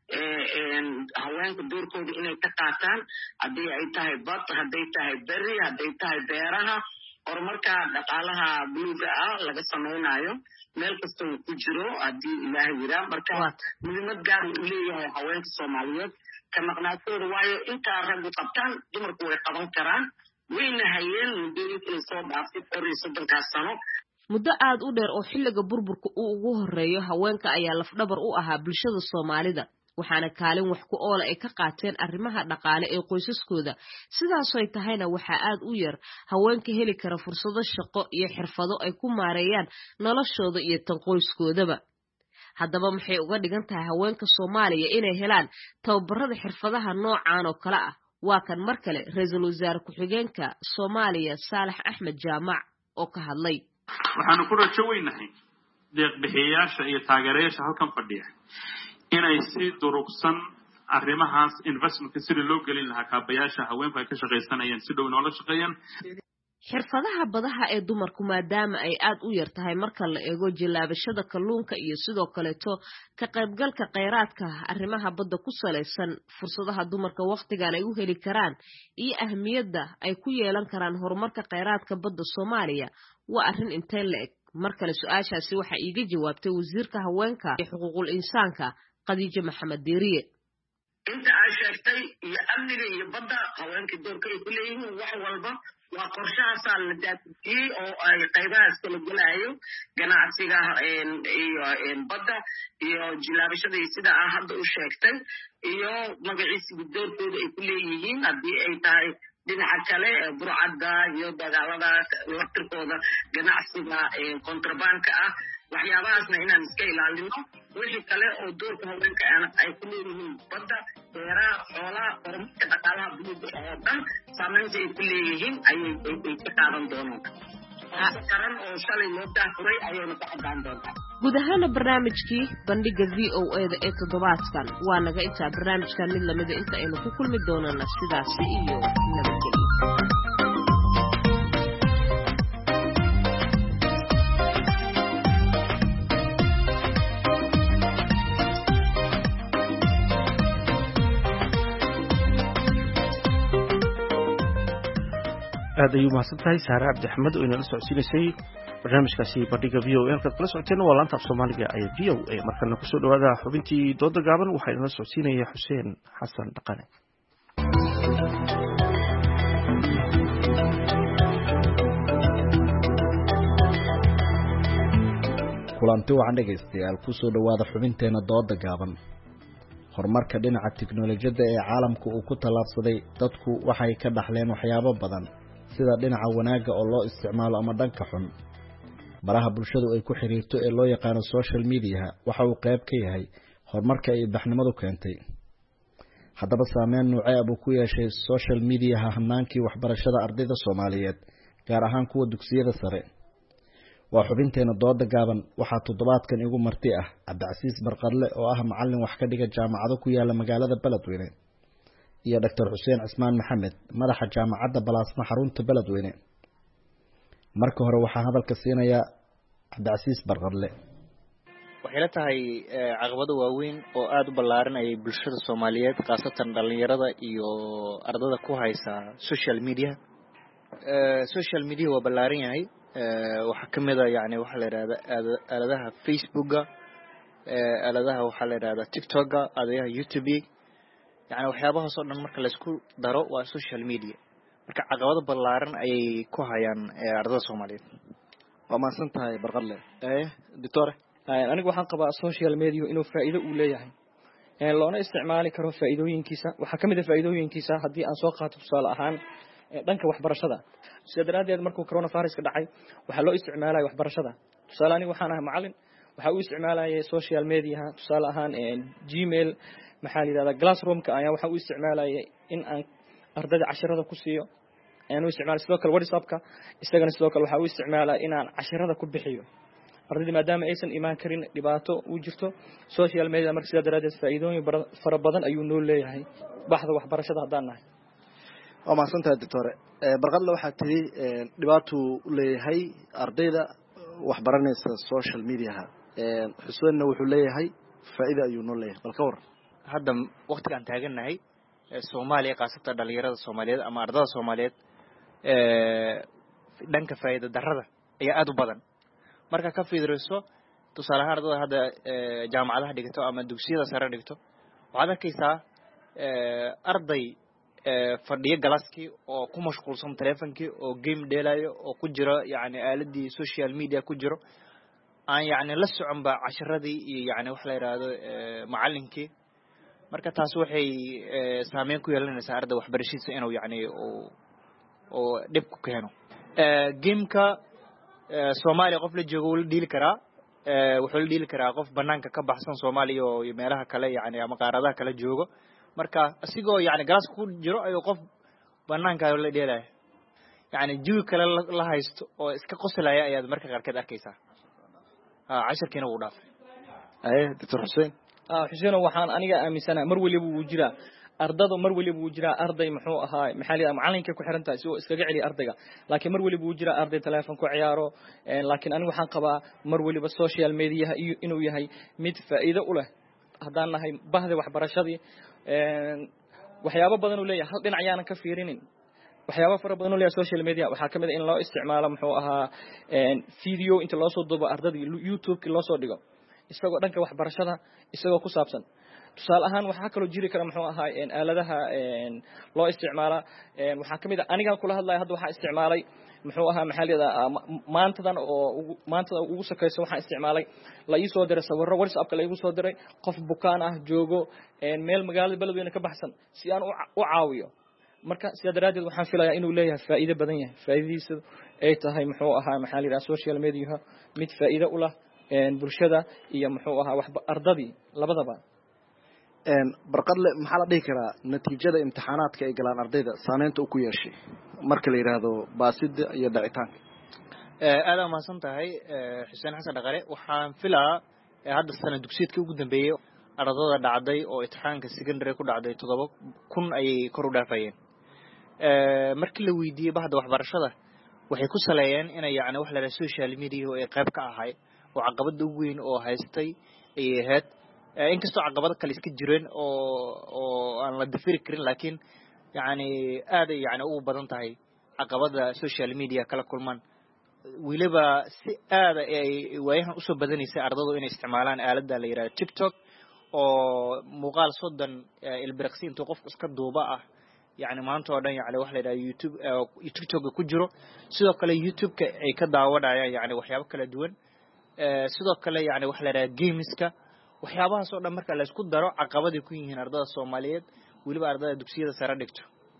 haweenka doorkooda inay ka qaataan haddii ay tahay bad hadday tahay beri hadday tahay beeraha horumarka dhaqaalaha buluuga ah laga samaynayo meel kasta uu ku jiro haddii ilaahay yiraa marka muhiimad gaar uu leeyahay haweenka soomaaliyeed ka maqnaatooda waayo intaa raggu qabtaan dumarku way qaban karaan wayna hayeen muddooyinkii soo dhaaftay dhowr iyo soddonkaas sano muddo aad u dheer oo xilliga burburka uu ugu horeeyo haweenka ayaa lafdhabar u ahaa bulshada Soomaalida waxaana kaalin wax ku ool ay ka qaateen arrimaha dhaqaale ee qoysaskooda sidaas oo ay tahayna waxa aad u yar haweenka heli kara fursado shaqo iyo xirfado ay ku maareeyaan noloshooda iyo tan qoyskoodaba haddaba maxay uga dhigan tahay haweenka Soomaaliya inay helaan tababarada xirfadaha noocan oo kale ah waa kan mar kale ra'iisul wasaare ku-xigeenka Soomaaliya Saalax Axmed Jaamac oo ka hadlay waxaanu ku rajo weynahay deeq bixiyayaasha iyo taageerayaasha halkan fadhiya inay si durugsan arrimahaas investmentka sidii loo gelin lahaa kaabayaasha haweenku ay ka shaqaysanayeen si dhow noola shaqeeyaan xirfadaha badaha ee dumarku maadaama ay aad u yar tahay marka la eego jilaabashada kalluunka iyo sidoo kaleeto ka qaybgalka kheyraadka arrimaha badda ku salaysan fursadaha dumarka waqtigan ay u heli karaan iyo ahmiyadda ay ku yeelan karaan horumarka kheyraadka badda Soomaaliya waa arrin intee la eg mar kale su'aashaasi waxa iiga jawaabtay wasiirka haweenka ee xuquuqul insaanka Khadiija Maxamed Deeriye inta ay sheegtay iyo amniga iyo badda haweenka doorka ay ku leeyihiin wax walba waa qorshahaas la daadiyay oo ay qaybahaas kala galayo ganacsiga iyo badda iyo jilaabashada sida ah hadda u sheegtay iyo magaciisa doorkooda ay ku leeyihiin haddii ay tahay dhinaca kale burcadda iyo dagaalada laftirkooda ganacsiga kontrabanka ah waxyaabahaasna inaan iska ilaalino wixii kale oo doorka haweenka ay ku leeyihiin badda beeraha xoolaha horumarka dhaqaalaha buluuga oo dhan saamaynta ay ku leeyihiin ayay ka qaadan doonaan qaran oo shalay loo daafuray ayayna ka cadaan doontaa guud ahaana barnaamijkii bandhiga v o a da ee toddobaadkan waa naga intaa barnaamijkan mid lamida inta aynu ku kulmi doonana sidaasi iyo nabadgelyo aad ayuu mahadsan tahay Saara Cabdi Axmed oo inala socodsiinaysay barnaamijkaasi bandhiga v o a halkaad kala socoteen waa laanta af Soomaaliga ee v o a markana ku soo dhawaada xubintii dooda gaaban waxaa inala socodsiinaya Xuseen Xasan Dhaqane kulanti waxaan dhegaystayaal ku soo dhawaada xubinteena dooda gaaban horumarka dhinaca tiknoolajiyadda ee caalamku uu ku tallaabsaday dadku waxay ka dhaxleen waxyaabo badan sida dhinaca wanaagga oo loo isticmaalo ama dhanka xun baraha bulshadu ay ku xiriirto ee loo yaqaano social media waxa uu qayb ka yahay horumarka ay baxnimadu keentay haddaba saameyn nuucee ah buu ku yeeshay social media hanaankii waxbarashada ardayda Soomaaliyeed gaar ahaan kuwa dugsiyada sare waa xubinteena dooda gaaban waxaa toddobaadkan igu marti ah Cabdicasiis Barqadle oo ah macallin wax ka dhiga jaamacado ku yaala magaalada Beledweyne iyo Doctor Xuseen Cismaan Maxamed madaxa jaamacadda Balaasma xarunta Beledweyne marka hore waxaan hadalka siinayaa Cabdicasiis Barqadle waxay la tahay caqabado waaweyn oo aad u ballaaran ay bulshada Soomaaliyeed qaasatan dhalinyarada iyo ardada ku haysa social media social media waa ballaaran yahay waxa kamida yaani waxa la yiraahdaa aaladaha Facebooka aaladaha waxa la yiraahdaa TikToka aaladaha YouTube yaani waxyaabaha soo dhan marka la isku daro waa social media marka caqabado ballaaran ay ku hayaan ardada Soomaaliyeed waa maasan tahay Barqadle ee doctor anigu waxaan qabaa social media inuu faa'iido u leeyahay ee loona isticmaali karo faa'iidooyinkiisa waxa kamid ah faa'iidooyinkiisa hadii aan soo qaato tusaale ahaan dhanka waxbarashada sida daraadeed markuu coronavirus ka dhacay waxa loo isticmaalay waxbarashada tusaale anigu waxaan ahaa macallin waxa uu isticmaalay social media tusaale ahaan Gmail maxaa la yiraahdaa classroom-ka ayaa waxa uu isticmaalay in aan ardayda casharada ku siiyo aan u isticmaalo sidoo kale WhatsApp-ka isagana sidoo kale waxa uu isticmaalay in aan casharada ku bixiyo ardayda maadaama aysan imaan karin dhibaato u jirto social media marka sida daraadeed faa'iidooyin fara badan ayuu noo leeyahay baxda waxbarashada haddaan nahay waa mahadsantahay doctor barqadle waxaa tiri dhibaato u leeyahay ardayda waxbaranaysa social mediaha xuseenna wuxuu leeyahay faa'iido ayuu noo leeyahay bal ka waran hadda waqtiga aan taagannahay Soomaaliya qaasatan dhalinyarada Soomaaliyeed ama ardayda Soomaaliyeed ee dhanka faa'iido darrada ayaa aad u badan marka ka fiiriso tusaale ahaan ardayda hadda jaamacadaha dhigto ama dugsiyada sare dhigto waxaad arkaysaa arday fadhiyo galaaskii oo ku mashquulsan teleefankii oo game dheelayo oo ku jira yani aaladii social media ku jiro aan yani la socon ba casharadii iyo yani wax la yiraahdo macallinkii marka taas waxay saameyn ku yeelanaysaa arday waxbarashadiisa inuu yani oo oo dib ku keeno gameka Soomaaliya qof la joogo wala dhiili karaa wuxuu la dhiili karaa qof banaanka ka baxsan Soomaaliya oo meelaha kale yani ama qaaradaha kale joogo marka asigoo yani galas ku jiro ayuu qof banaanka la dheelay yani jiw kale la haysto oo iska qoslaya ayaad marka qarkeed arkaysaa ah casharkiina uu dhaafay ay doctor Hussein ah Hussein waxaan aniga aaminsanahay mar waliba uu jiraa ardada mar waliba uu jiraa arday muxuu ahaa maxalli macalinka ku xiran tahay si uu iskaga celiyo ardayga laakiin mar waliba uu jiraa arday telefoon ku ciyaaro laakiin anigu waxaan qabaa mar waliba social media inuu yahay mid faa'iido u leh haddaan nahay bahda waxbarashadii waxyaabo badan uu leeyahay hal dhinac ayaan ka fiirinin waxyaabo fara badan uu leeyahay social media waxa kamid ah in loo isticmaalo muxuu ahaa video inta loo soo duubo ardada YouTube-ka loo soo dhigo isagoo dhanka waxbarashada isagoo ku saabsan tusaale ahaan waxa kale oo jiri kara muxuu ahaa aaladaha loo isticmaala waxa kamid ah aniga kula hadlay hadda waxa isticmaalay muxuu ahaa maxaliyada maantadan oo maantada ugu sakayso waxa isticmaalay la ii soo diray sawirro WhatsApp-ka la igu soo diray qof bukaan ah joogo meel magaalada beledweyne ka baxsan si aan u caawiyo marka sida daraadeed waxaan filayaa inuu leeyahay faa'iido badan yahay faa'iidadiisa ay tahay muxuu ahaa maxaliyada social media mid faa'iido u leh bulshada iyo muxuu ahaa wax ardadii labadaba een barqadle maxaa la dhihi karaa natiijada imtixaanaadka ay galaan ardayda saameynta uu ku yeeshay marka la yiraahdo baasida iyo dhacitaanka ee aad ma san tahay Xuseen Xasan Dhaqare waxaan filaa hadda sana dugsiyeedkii ugu dambeeyay ardayda dhacday oo imtixaanka secondary ku dhacday todoba kun ay kor u dhaafayeen ee markii la weydiiyay bahda waxbarashada waxay ku saleeyeen inay yaani wax la social media oo ay qayb ka ahay oo caqabad ugu weyn oo haystay ay ahayd inkastoo caqabado kale iska jireen oo oo aan la difiri karin laakiin yani aad yani ugu badan tahay caqabada social media kala kulmaan wiliba si aad ay waayahan usoo badanaysay ardaydu inay isticmaalaan aaladda la yiraahdo TikTok oo muuqaal soddon ilbiriqsi intuu qofku iska duuba ah yani maanta oo dhan yani wax la yiraahdo YouTube TikTok ku jiro sidoo kale YouTube-ka ay ka daawadayaan yani waxyaabo kala duwan sidoo kale yani wax la yiraahdo gameska waxyaabahaas oo dhan marka la isku daro caqabad ku yihiin ardayda Soomaaliyeed waliba ardayda dugsiyada sare dhigto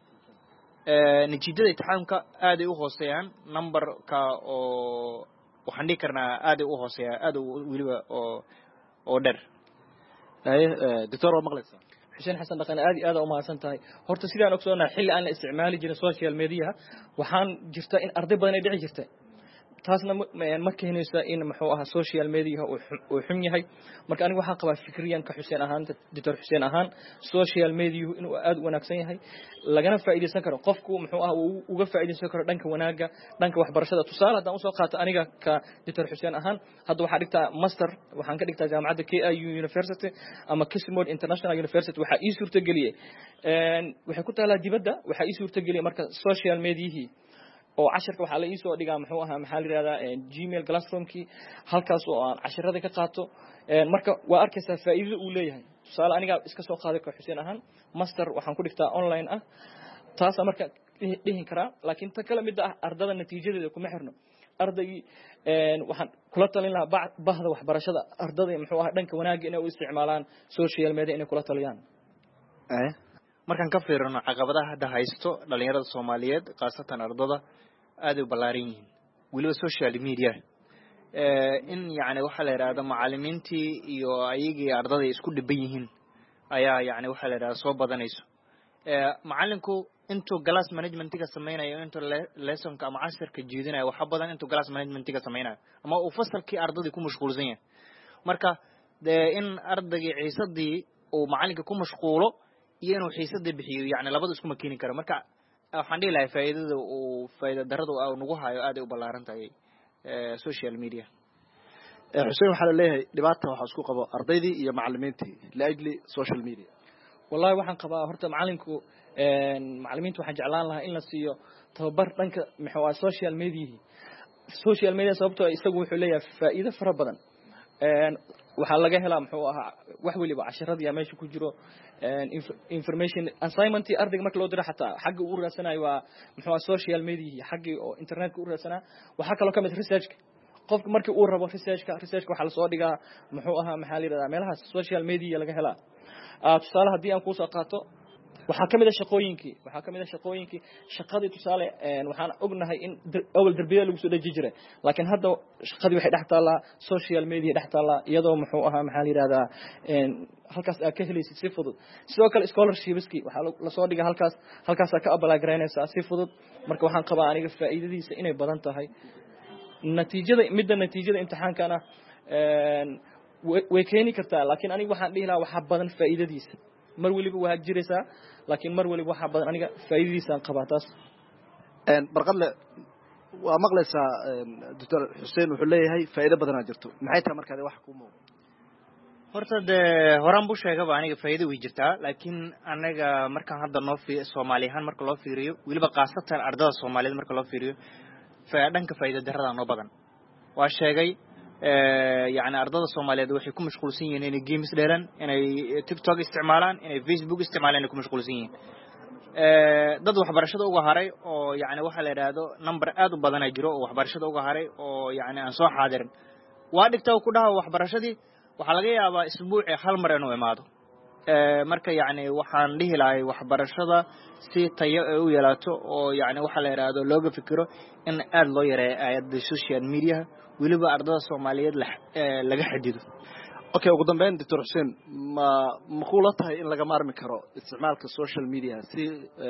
ee natiijada imtixaanka aad ay u hooseeyaan numberka oo waxaan dhigi karnaa aad ay u hooseeyaa aad waliba oo oo dheer ay doctor maqlaysa Xuseen Xasan Dhaqane aad aad u mahadsan tahay horta sidaan ogsoonahay xilli aan la isticmaali jirin social media waxaan jirta in arday badan ay dhici jirtay taasna ma keenaysa in muxuu ahaa social media uu xun yahay marka anigu waxaan qabaa fikriyan ka Xuseen ahaan doctor Xuseen ahaan social media inuu aad u wanaagsan yahay lagana faa'iideysan karo qofku muxuu ahaa uu uga faa'iideysan karo dhanka wanaaga dhanka waxbarashada tusaale hadaan u soo qaato aniga ka doctor Xuseen ahaan hadda waxaan dhigtaa master waxaan ka dhigtaa jaamacadda K I U University ama Kismod International University waxa ii suurtageliyay een waxay ku taalaa dibadda waxa ii suurtageliyay marka social media oo casharka waxa la ii soo dhigaa muxuu ahaa maxaa la yiraahdaa Gmail classroom-kii halkaas oo aan casharada ka qaato marka waa arkaysaa faa'iido uu leeyahay tusaale aniga iska soo qaaday ka Xuseen ahaan master waxaan ku dhigtaa online ah taas marka dhihin karaa laakiin ta kala mid ah ardada natiijadeeda kuma xirno ardaygi waxaan kula talin lahaa bahda waxbarashada ardada muxuu ahaa dhanka wanaagga inay u isticmaalaan social media inay kula taliyaan ee markaan ka fiirino caqabadaha hadda haysto dhalinyarada Soomaaliyeed qaasatan ardada aad u balaarin yihiin waliba social media ee in yaani waxa la yiraahdo macallimiintii iyo ayagii ardada isku dhiban yihiin ayaa yaani waxa la yiraahdo soo badanayso ee macallinku intuu glass managementiga samaynayo intuu lessonka ama casharka jeedinayo waxa badan intuu glass managementiga samaynayo ama uu fasalkii ardadii ku mashquulsan yahay marka de in ardayga xiisadii uu macalinka ku mashquulo iyo inuu xiisadii bixiyo yani labada isku makiin karo marka waxaan dhihi lahaa faa'iidada uu faa'iido darrada uu nagu hayo aad ay u ballaaran tahay ee social media Xuseen waxa la leeyahay dhibaata waxa isku qabo ardaydii iyo macallimiintii la ajli social media wallahi waxaan qabaa horta macalinku een macallimiintu waxaan jeclaan lahaa in la siiyo tababar dhanka maxaa social media social media sababtoo isagu wuxuu leeyahay faa'iido fara badan een waxa laga helaa muxuu ahaa wax waliba casharada ya meesha ku jiro een information assignment ardayga marka loo diro xataa xagga uu raasanayo waa muxuu social media xagga oo internetka uu raasana waxa kale oo kamid research qofka markii uu rabo researchka researchka waxa la soo dhigaa muxuu ahaa maxaa la yiraahdaa meelaha social media laga helaa tusaale hadii aan ku soo qaato waxa kamid ah shaqooyinkii waxa kamid ah shaqooyinkii shaqadii tusaale een waxaan ognahay in awal darbiyada lagu soo dhaji jiray laakiin hadda shaqadii waxay dhex taalaa social media dhex taalaa iyadoo muxuu ahaa maxaa la yiraahdaa een halkaas aad ka helaysid si fudud sidoo kale scholarshipski waxa la soo dhigaa halkaas halkaas aad ka apply garaynaysaa si fudud marka waxaan qabaa aniga faa'iidadiisa inay badan tahay natiijada midda natiijada imtixaankana een way keeni kartaa laakiin aniga waxaan dhihi lahaa waxa badan faa'iidadiisa mar waliba waa jiraysaa laakiin mar waliba waxa badan aniga faa'iidadiisa aan qabaa taas een barqadle waa maqlaysaa doctor Xuseen wuxuu leeyahay faa'iido badan aad jirto maxay tahay markaad wax ku muuqdo horta de horaan buu sheegay aniga faa'iido way jirtaa laakiin anaga markaan hadda noo fi Soomaaliyahan marka loo fiiriyo waliba qaasatan ardada Soomaaliyeed marka loo fiiriyo faa'iidanka faa'iido darrada noo badan waa sheegay ee yani ardada Soomaaliyeed waxay ku mashquulsan yihiin inay games dheeran inay TikTok isticmaalaan inay Facebook isticmaalaan inay ku mashquulsan yihiin ee dad waxbarashada uga haray oo yani waxa la yiraahdo number aad u badan ay jiro oo waxbarashada uga haray oo yani aan soo xaadirin waa dhigtaa ku dhaha waxbarashadii waxa laga yaabaa isbuuci hal mar inuu imaado ee marka yani waxaan dhihi lahay waxbarashada si tayo u yeelato oo yani waxa la yiraahdo looga fikiro in aad loo yareeyo ayada social media waliba ardada Soomaaliyeed laga xadido okay ugu dambeyn doctor Xuseen ma maqula tahay in laga maarmi karo isticmaalka social media si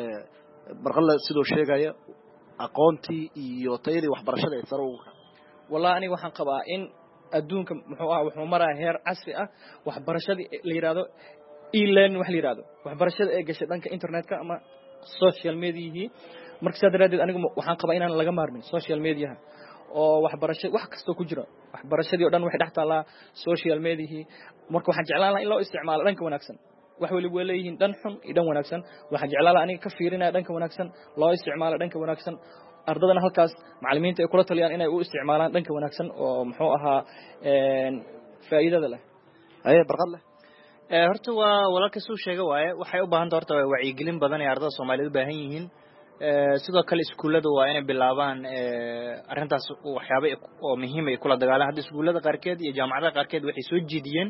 barqala sidoo sheegaya aqoontii iyo tayadii waxbarashada ay sare uga wallahi aniga waxaan qabaa in adduunka muxuu ahaa wuxuu maraa heer casri ah waxbarashadii la yiraahdo e-learning wax la yiraahdo waxbarashada ee gashay dhanka internetka ama social media marka sadaradeed anigu waxaan qabaa inaan laga maarmin social media oo waxbarasho wax kasto ku jira waxbarashadii oo dhan waxay dhex taalaa social media marka waxaan jeclaan lahaa in loo isticmaalo dhanka wanaagsan wax waliba way leeyihiin dhan xun iyo dhan wanaagsan waxaan jeclaan lahaa aniga ka fiirinaya dhanka wanaagsan loo isticmaalo dhanka wanaagsan ardadana halkaas macallimiinta ay kula taliyaan inay u isticmaalaan dhanka wanaagsan oo muxuu ahaa een faa'iidada leh ay barqadle ee horta waa walaalka soo sheegay waaye waxay u baahan tahay horta wacyigelin badan ee ardada Soomaaliyeed u baahan yihiin ee sidoo kale iskuulada waa inay bilaabaan ee arintaas waxyaabo oo muhiim ah kula dagaalan hadda iskuulada qaarkeed iyo jaamacadaha qaarkeed waxay soo jeediyeen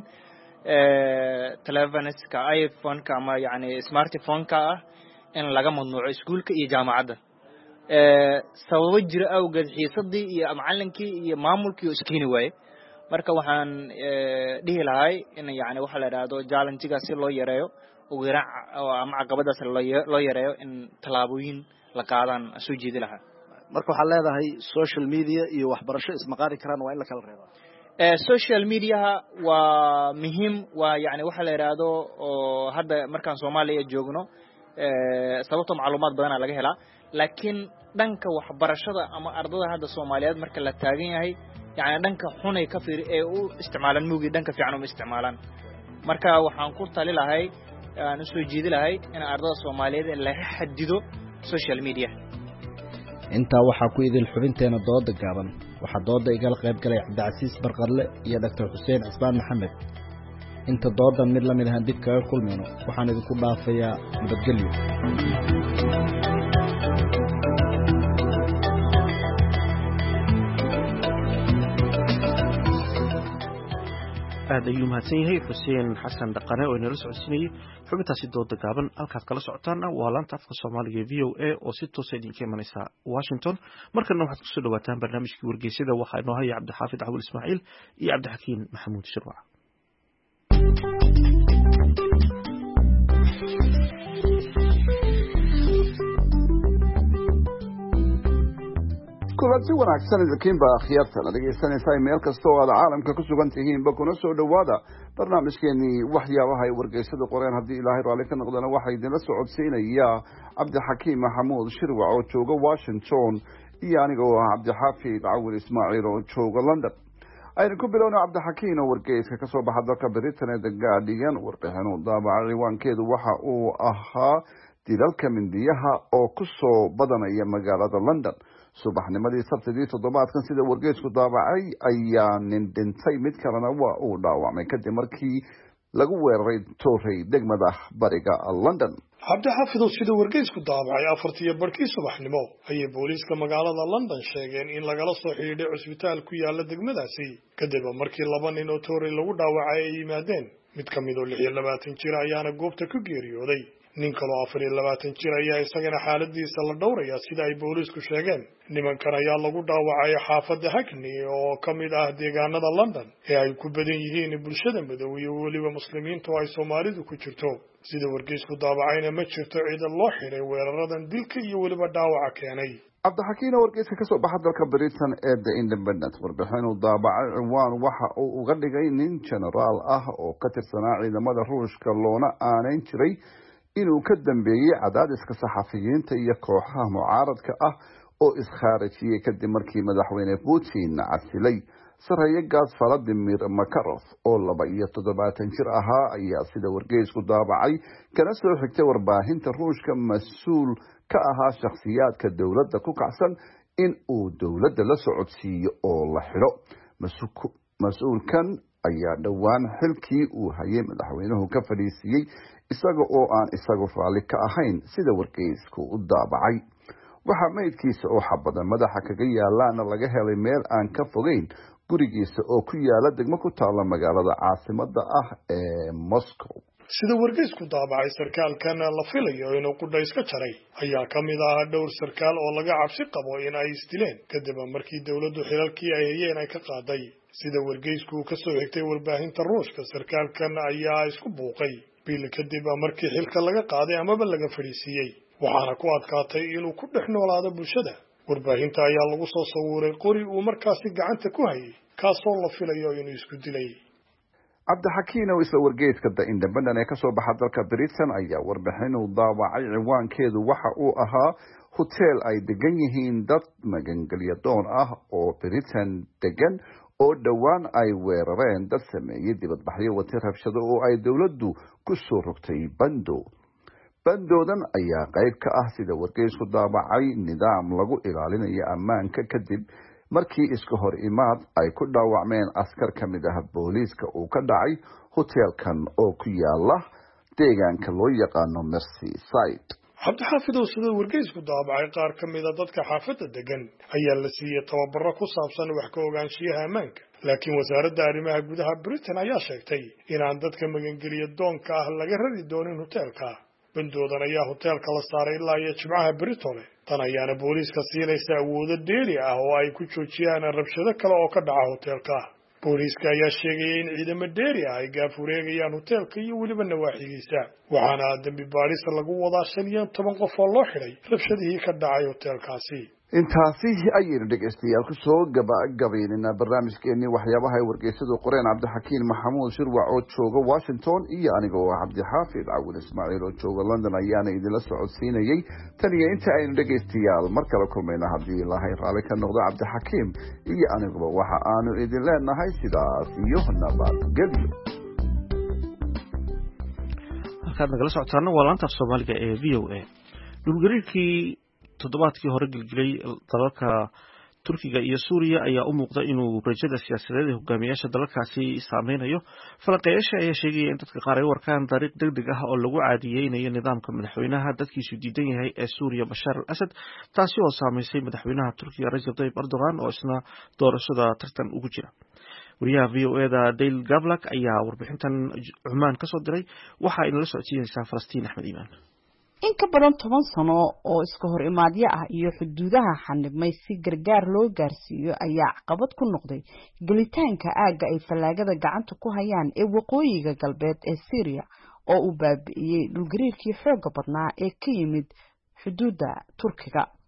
ee telefoonka iPhone-ka ama yani smartphone-ka ah in laga mamnuuco iskuulka iyo jaamacadda ee sababo jira awgeed xiisadii iyo macallinkii iyo maamulkii oo iskiini waayay marka waxaan dhihi lahay in yani waxa la yiraahdo challenge-ga si loo yareeyo ugu yaraan ama caqabadaas loo yareeyo in talaabooyin la qaadaan soo jeedi lahaa marka waxa leedahay social media iyo waxbarasho isma qaadi karaan waa in la kala reebo ee social media waa muhiim waa yani waxa la yiraahdo oo hadda markaan Soomaaliya joogno ee sababtoo macluumaad badan laga helaa laakiin dhanka waxbarashada ama ardada hadda Soomaaliyeed marka la taagan yahay yani dhanka xun ay ka fiir ee u isticmaalaan muugi dhanka fiican u isticmaalaan marka waxaan ku tali lahay aan soo jeedi lahay in ardada Soomaaliyeed la xadido social media inta waxa ku idil xubinteena dooda gaaban waxa dooda igala qayb galay Cabdicasiis Barqadle iyo doctor Xuseen Cismaan Maxamed inta doodan mid la mid ah dib kaga kulmayno waxaan idinku dhaafayaa nabadgelyo aad ayuu mahadsan yahay Xuseen Xasan Dhaqane oo inala socodsiinayay xubintaasi dooda gaaban halkaad kala socotaana waa laanta afka Soomaaliga V O A oo si toos ah idinka imanaysa Washington markana waxaad ku soo dhawaataan barnaamijkii wargeysyada waxa inoo haya Cabdixaafid Cabdul Ismaaciil iyo Cabdixakiin Maxamuud Shirwac kulanti wanaagsan idinkiinba akhyaartan dhegeysanaysaa meel kasta oo aad caalamka ku sugan tihiinba kuna soo dhowaada barnaamijkeenii waxyaabaha ay wargeysada qoreen haddii ilaahay raalli ka noqdana waxaa idinla socodsiinaya cabdixakiim maxamuud shirwac oo jooga washington iyo aniga oo ah cabdixaafid cawil ismaaciil oo jooga london. aynu ku bilowna cabdixakiim oo wargeyska kasoo baxa dalka britain ee The Guardian warbixin uu daabacay ciwaankeedu waxa uu ahaa dilalka mindiyaha oo ku soo badanaya magaalada London. subaxnimadii sabtidii toddobaadkan sida wargeysku daabacay ayaa nin dhintay mid kalena waa uu dhaawacmay kadib markii lagu weeraray toorey degmada bariga London. cabdixafidow sida wargeysku daabacay afartiyo barkii subaxnimo ayay booliiska magaalada London sheegeen in lagala soo xidhiidhay cusbitaal ku yaala degmadaasi kadib markii laba nin oo toorey lagu dhaawacay ay yimaadeen. mid ka mid oo lix iyo labaatan jir ayaana goobta ku geeriyooday. nin kaloo afar iyo labaatan jir ayaa isagana xaaladiisa la dhowraya sida ay booliisku sheegeen. nimankan ayaa lagu dhaawacay xaafadda Hackney oo ka mid ah deegaanada London ee ay ku badan yihiin bulshada madow iyo weliba muslimiinta oo ay Soomaalidu ku jirto. sida wargeysku daabacayna ma jirto cid loo xiray weeraradan dilka iyo weliba dhaawaca keenay. cabdixakiim wargeyska kasoo baxa dalka Britain ee The Independent warbixin uu daabacay ciwaan waxa uu uga dhigay nin generaal ah oo ka tirsanaa ciidamada Ruushka loona aaneyn jiray inuu ka dambeeyay cadaadiska saxafiyiinta iyo kooxaha mucaaradka ah oo iskhaarajiyay kadib markii madaxweyne Putin casilay. saraakiil Vladimir Makarov oo laba iyo toddobaatan jir ahaa ayaa sida wargeysku daabacay kana soo xigtay warbaahinta Ruushka mas'uul ka ahaa shakhsiyaadka dawladda ku kacsan in uu dawladda la socodsiiyo oo la xidho. mas'uulkan ayaa dhowaan xilkii uu hayay madaxweynuhu ka fadhiisiyay isaga oo aan isagu raalli ka ahayn sida wargeysku u daabacay. waxaa meydkiisa oo xabadan madaxa kaga yaalaana laga helay meel aan ka fogeyn gurigiisa oo ku yaala degmo ku taala magaalada caasimada ah ee Moscow. sida wargeysku daabacay sarkaalkan la filayo inuu qudhays ka jaray ayaa ka mid ah dhowr sarkaal oo laga cabsi qabo in ay isdileen kadib markii dawladdu xilalkii ay hayeen ay ka qaaday. sida wargeysku ka soo xigtay warbaahinta Ruushka sarkaalkan ayaa isku buuqay bil kadib markii xilka laga qaaday amaba laga fariisiyay waxaana ku adkaatay inuu ku dhex noolaado bulshada. warbaahinta ayaa lagu soo sawiray qori uu markaasi gacanta ku hayay kaasoo la filayo inuu isku dilay. cabdixakiim oo isla wargeyska The Independent ee kasoo baxa dalka Britain ayaa warbixin uu daabacay ciwaankeedu waxa uu ahaa hotel ay degan yihiin dad magangelyo doon ah oo Britain degan oo dhowaan ay weerareen dad sameeyay dibadbaxyo wati rabshado oo ay dawladdu ku soo rogtay bando. bandoodan ayaa qayb ka ah sida wargeysku daabacay nidaam lagu ilaalinayo ammaanka kadib markii iska hor imaad ay ku dhaawacmeen askar ka mid ah booliiska uu ka dhacay hotelkan oo ku yaala deegaanka loo yaqaano Merseyside. cabdixafidow sida wargeysku daabacay qaar ka mid ah dadka xaafadda degan ayaa la siiyay tababaro ku saabsan wax ka ogaanshiyaha ammaanka laakiin wasaaradda arrimaha gudaha Britain ayaa sheegtay inaan dadka magangeliyo doonka ah laga rari doonin hotelka. bandoodan ayaa hotelka la saaray ilaa iyo jimcaha Britole tan ayaana booliiska siinaysa awoodo dheeri ah oo ay ku joojiyaan rabshado kale oo ka dhaca hotelka. booliiska ayaa sheegay in ciidamo dheeri ah ay gaaf wareegayaan hotelka iyo weliba nawaaxigiisa waxaana dambi baadhis lagu wadaa shan iyo toban qof oo loo xidhay rabshadihii ka dhacay hotelkaasi. intaasi ayaynu dhegeystayaal ku soo gabagabaynayna barnaamijkeenii waxyaabaha ay wargeysadu qoreen. cabdixakiim maxamuud shirwac oo jooga Washington iyo aniga oo cabdixaafid cawil ismaaciil oo jooga London ayaana idinla socodsiinayay tan iyo inta aynu dhegeystayaal mar kale kulmayna haddii ilaahay raalli ka noqdo. cabdixakiim iyo aniguba waxa aanu idin leenahay sidaas iyo nabadgelyo. halkaad nagala socotaana waa laanta Soomaaliga ee V O A. dhulgariirkii toddobaadkii hore gilgilay dalalka Turkiga iyo Suuriya ayaa u muuqda inuu rajada siyaasadeed ee hogaamiyaasha dalalkaasi saameynayo. falanqeeyaasha ayaa sheegaya in dadka qaar ay warkaan dariiq degdeg ah oo lagu caadiyeynayo nidaamka madaxweynaha dadkiisu diidan yahay ee Suuriya Bashar al-Assad taasi oo saameysay madaxweynaha Turkiga Recep Tayyip Erdogan oo isna doorashada tartan ugu jira. wariyaha V O A da Dale Gavlak ayaa warbixintan Cumaan ka soo diray waxa ay nala socodsiinaysaa Falastiin Axmed Iimaan. in ka badan toban sano oo iska hor imaadyo ah iyo xuduudaha xanibmay si gargaar loo gaarsiiyo ayaa caqabad ku noqday gelitaanka aagga ay fallaagada gacanta ku hayaan ee waqooyiga galbeed ee Syria oo uu baabi'iyay dhulgariirkii xooga badnaa ee ka yimid xuduudda Turkiga.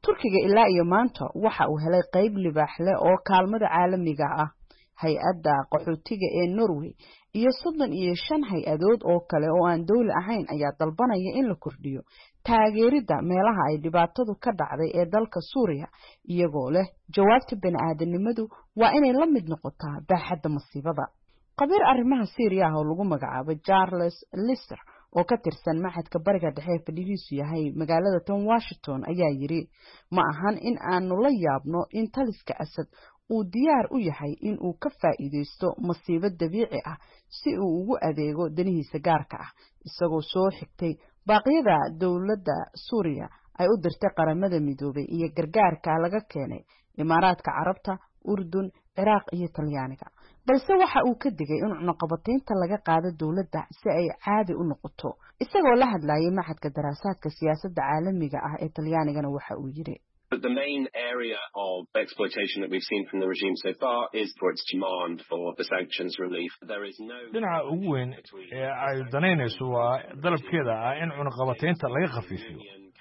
turkiga ilaa iyo maanta waxa uu helay qayb libaax leh oo kaalmada caalamiga ah hay-adda qaxootiga ee Norway iyo soddon iyo shan hay-adood oo kale oo aan dawli ahayn ayaa dalbanaya in la kordhiyo taageerida meelaha ay dhibaatadu ka dhacday ee dalka Suuriya iyagoo leh jawaabta bini'aadanimadu waa inay la mid noqotaa baaxadda masiibada qabiir arrimaha Syria oo lagu magacaabo Charles Lister oo ka tirsan maxadka bariga dhexe fadhigiisu yahay magaalada Tom Washington ayaa yiri ma ahan in aanu la yaabno in taliska Asad uu diyaar u yahay in uu ka faa'iideysto masiibo dabiici ah si uu ugu adeego danihiisa gaarka ah isagoo soo xigtay baaqyada dawladda Suuriya ay u dirtay qaramada midoobay iyo gargaarka laga keenay Imaaraadka Carabta Urdun Iraq iyo Talyaaniga balse waxa uu ka digay in cunaqabataynta laga qaado dawladda si ay caadi u noqoto isagoo la hadlayay maxadka daraasaadka siyaasadda caalamiga ah ee Talyaanigana waxa uu yiri But the main area of exploitation that we've seen from the regime so far is for its demand for the sanctions relief. There is no dhinaca ugu weyn ee ay danaynayso waa dalabkeeda ah in cunaqabataynta laga khafiifiyo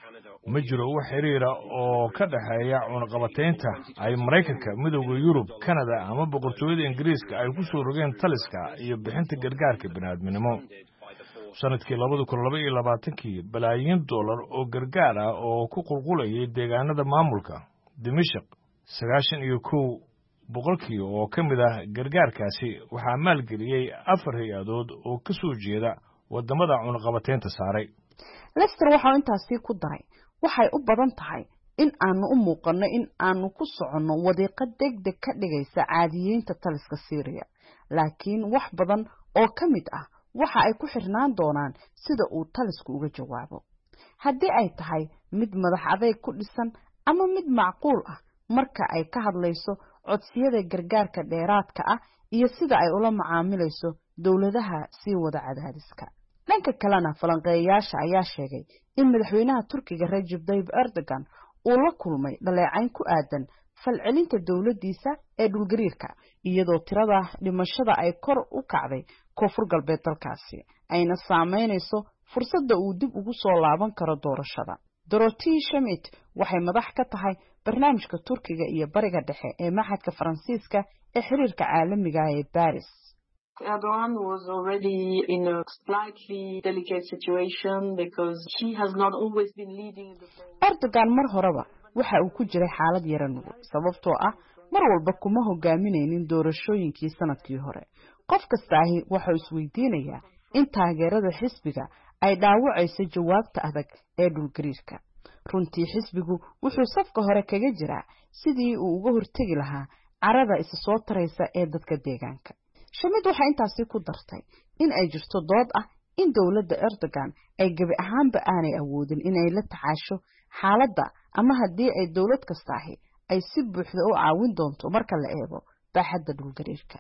ma jiro wax xiriira oo ka dhaxeeya cunaqabataynta ay Mareykanka, Midowga Yurub, Canada ama boqortooyada Ingiriiska ay ku soo rogeen taliska iyo bixinta gargaarka bini'aadminimo sanadkii labada kun laba iyo labaatankii balaayiin dollar oo gargaar ah oo ku qulqulayay deegaanada maamulka Dimashq sagaashan iyo kow boqolkii oo ka mid ah gargaarkaasi waxaa maalgeliyay afar hay-adood oo ka soo jeeda wadamada cunaqabataynta saaray Lester waxa intaasi ku daray waxay u badan tahay in aanu u muuqano in aanu ku socono wadiiqo degdeg ka dhigaysa caadiyiinta taliska Syria laakiin wax badan oo ka mid ah waxa ay ku xirnaan doonaan sida uu talisku uga jawaabo haddii ay tahay mid madax adeeg ku dhisan ama mid macquul ah marka ay ka hadlayso codsiyada gargaarka dheeraadka ah iyo sida ay ula macaamilayso dawladaha sii wada cadaadiska dhanka kalena falanqeeyayaasha ayaa sheegay in madaxweynaha Turkiga Recep Tayyip Erdogan uu la kulmay dhaleecayn ku aadan falcelinta dawladdiisa ee dhulgariirka iyadoo tirada dhimashada ay kor u kacday koonfur galbeed dalkaasi ayna saameynayso fursadda uu dib ugu soo laaban karo doorashada Dorothy Schmidt waxay madax ka tahay barnaamijka Turkiga iyo bariga dhexe ee maxadka Faransiiska ee xiriirka caalamiga ah ee Paris Erdogan was already in a slightly delicate situation because he has not always been leading the Erdogan mar horeba waxa uu ku jiray xaalad yara nugul sababtoo ah mar walba kuma hogaaminaynin doorashooyinkii sanadkii hore qof kasta ahi waxa isweydiinaya in taageerada xisbiga ay dhaawacayso jawaabta adag ee dhulgariirka runtii xisbigu wuxuu safka hore kaga jiraa sidii uu uga hortagi lahaa carada isa soo taraysa ee dadka deegaanka Schmidt waxa intaasi ku dartay in ay jirto dood ah in dawladda Erdogan ay gabi ahaanba aanay awoodin in ay la tacaasho xaaladda ama haddii ay dawlad kasta ahi ay si buuxda u caawin doonto marka la eego baaxadda dhulgariirka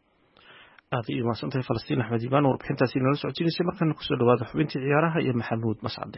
aad iyo maasantay Falastiin Axmed Ibaan warbixintaasi nala socodsiinaysa markana ku soo dhawaada xubintii ciyaaraha iyo Maxamuud Mascade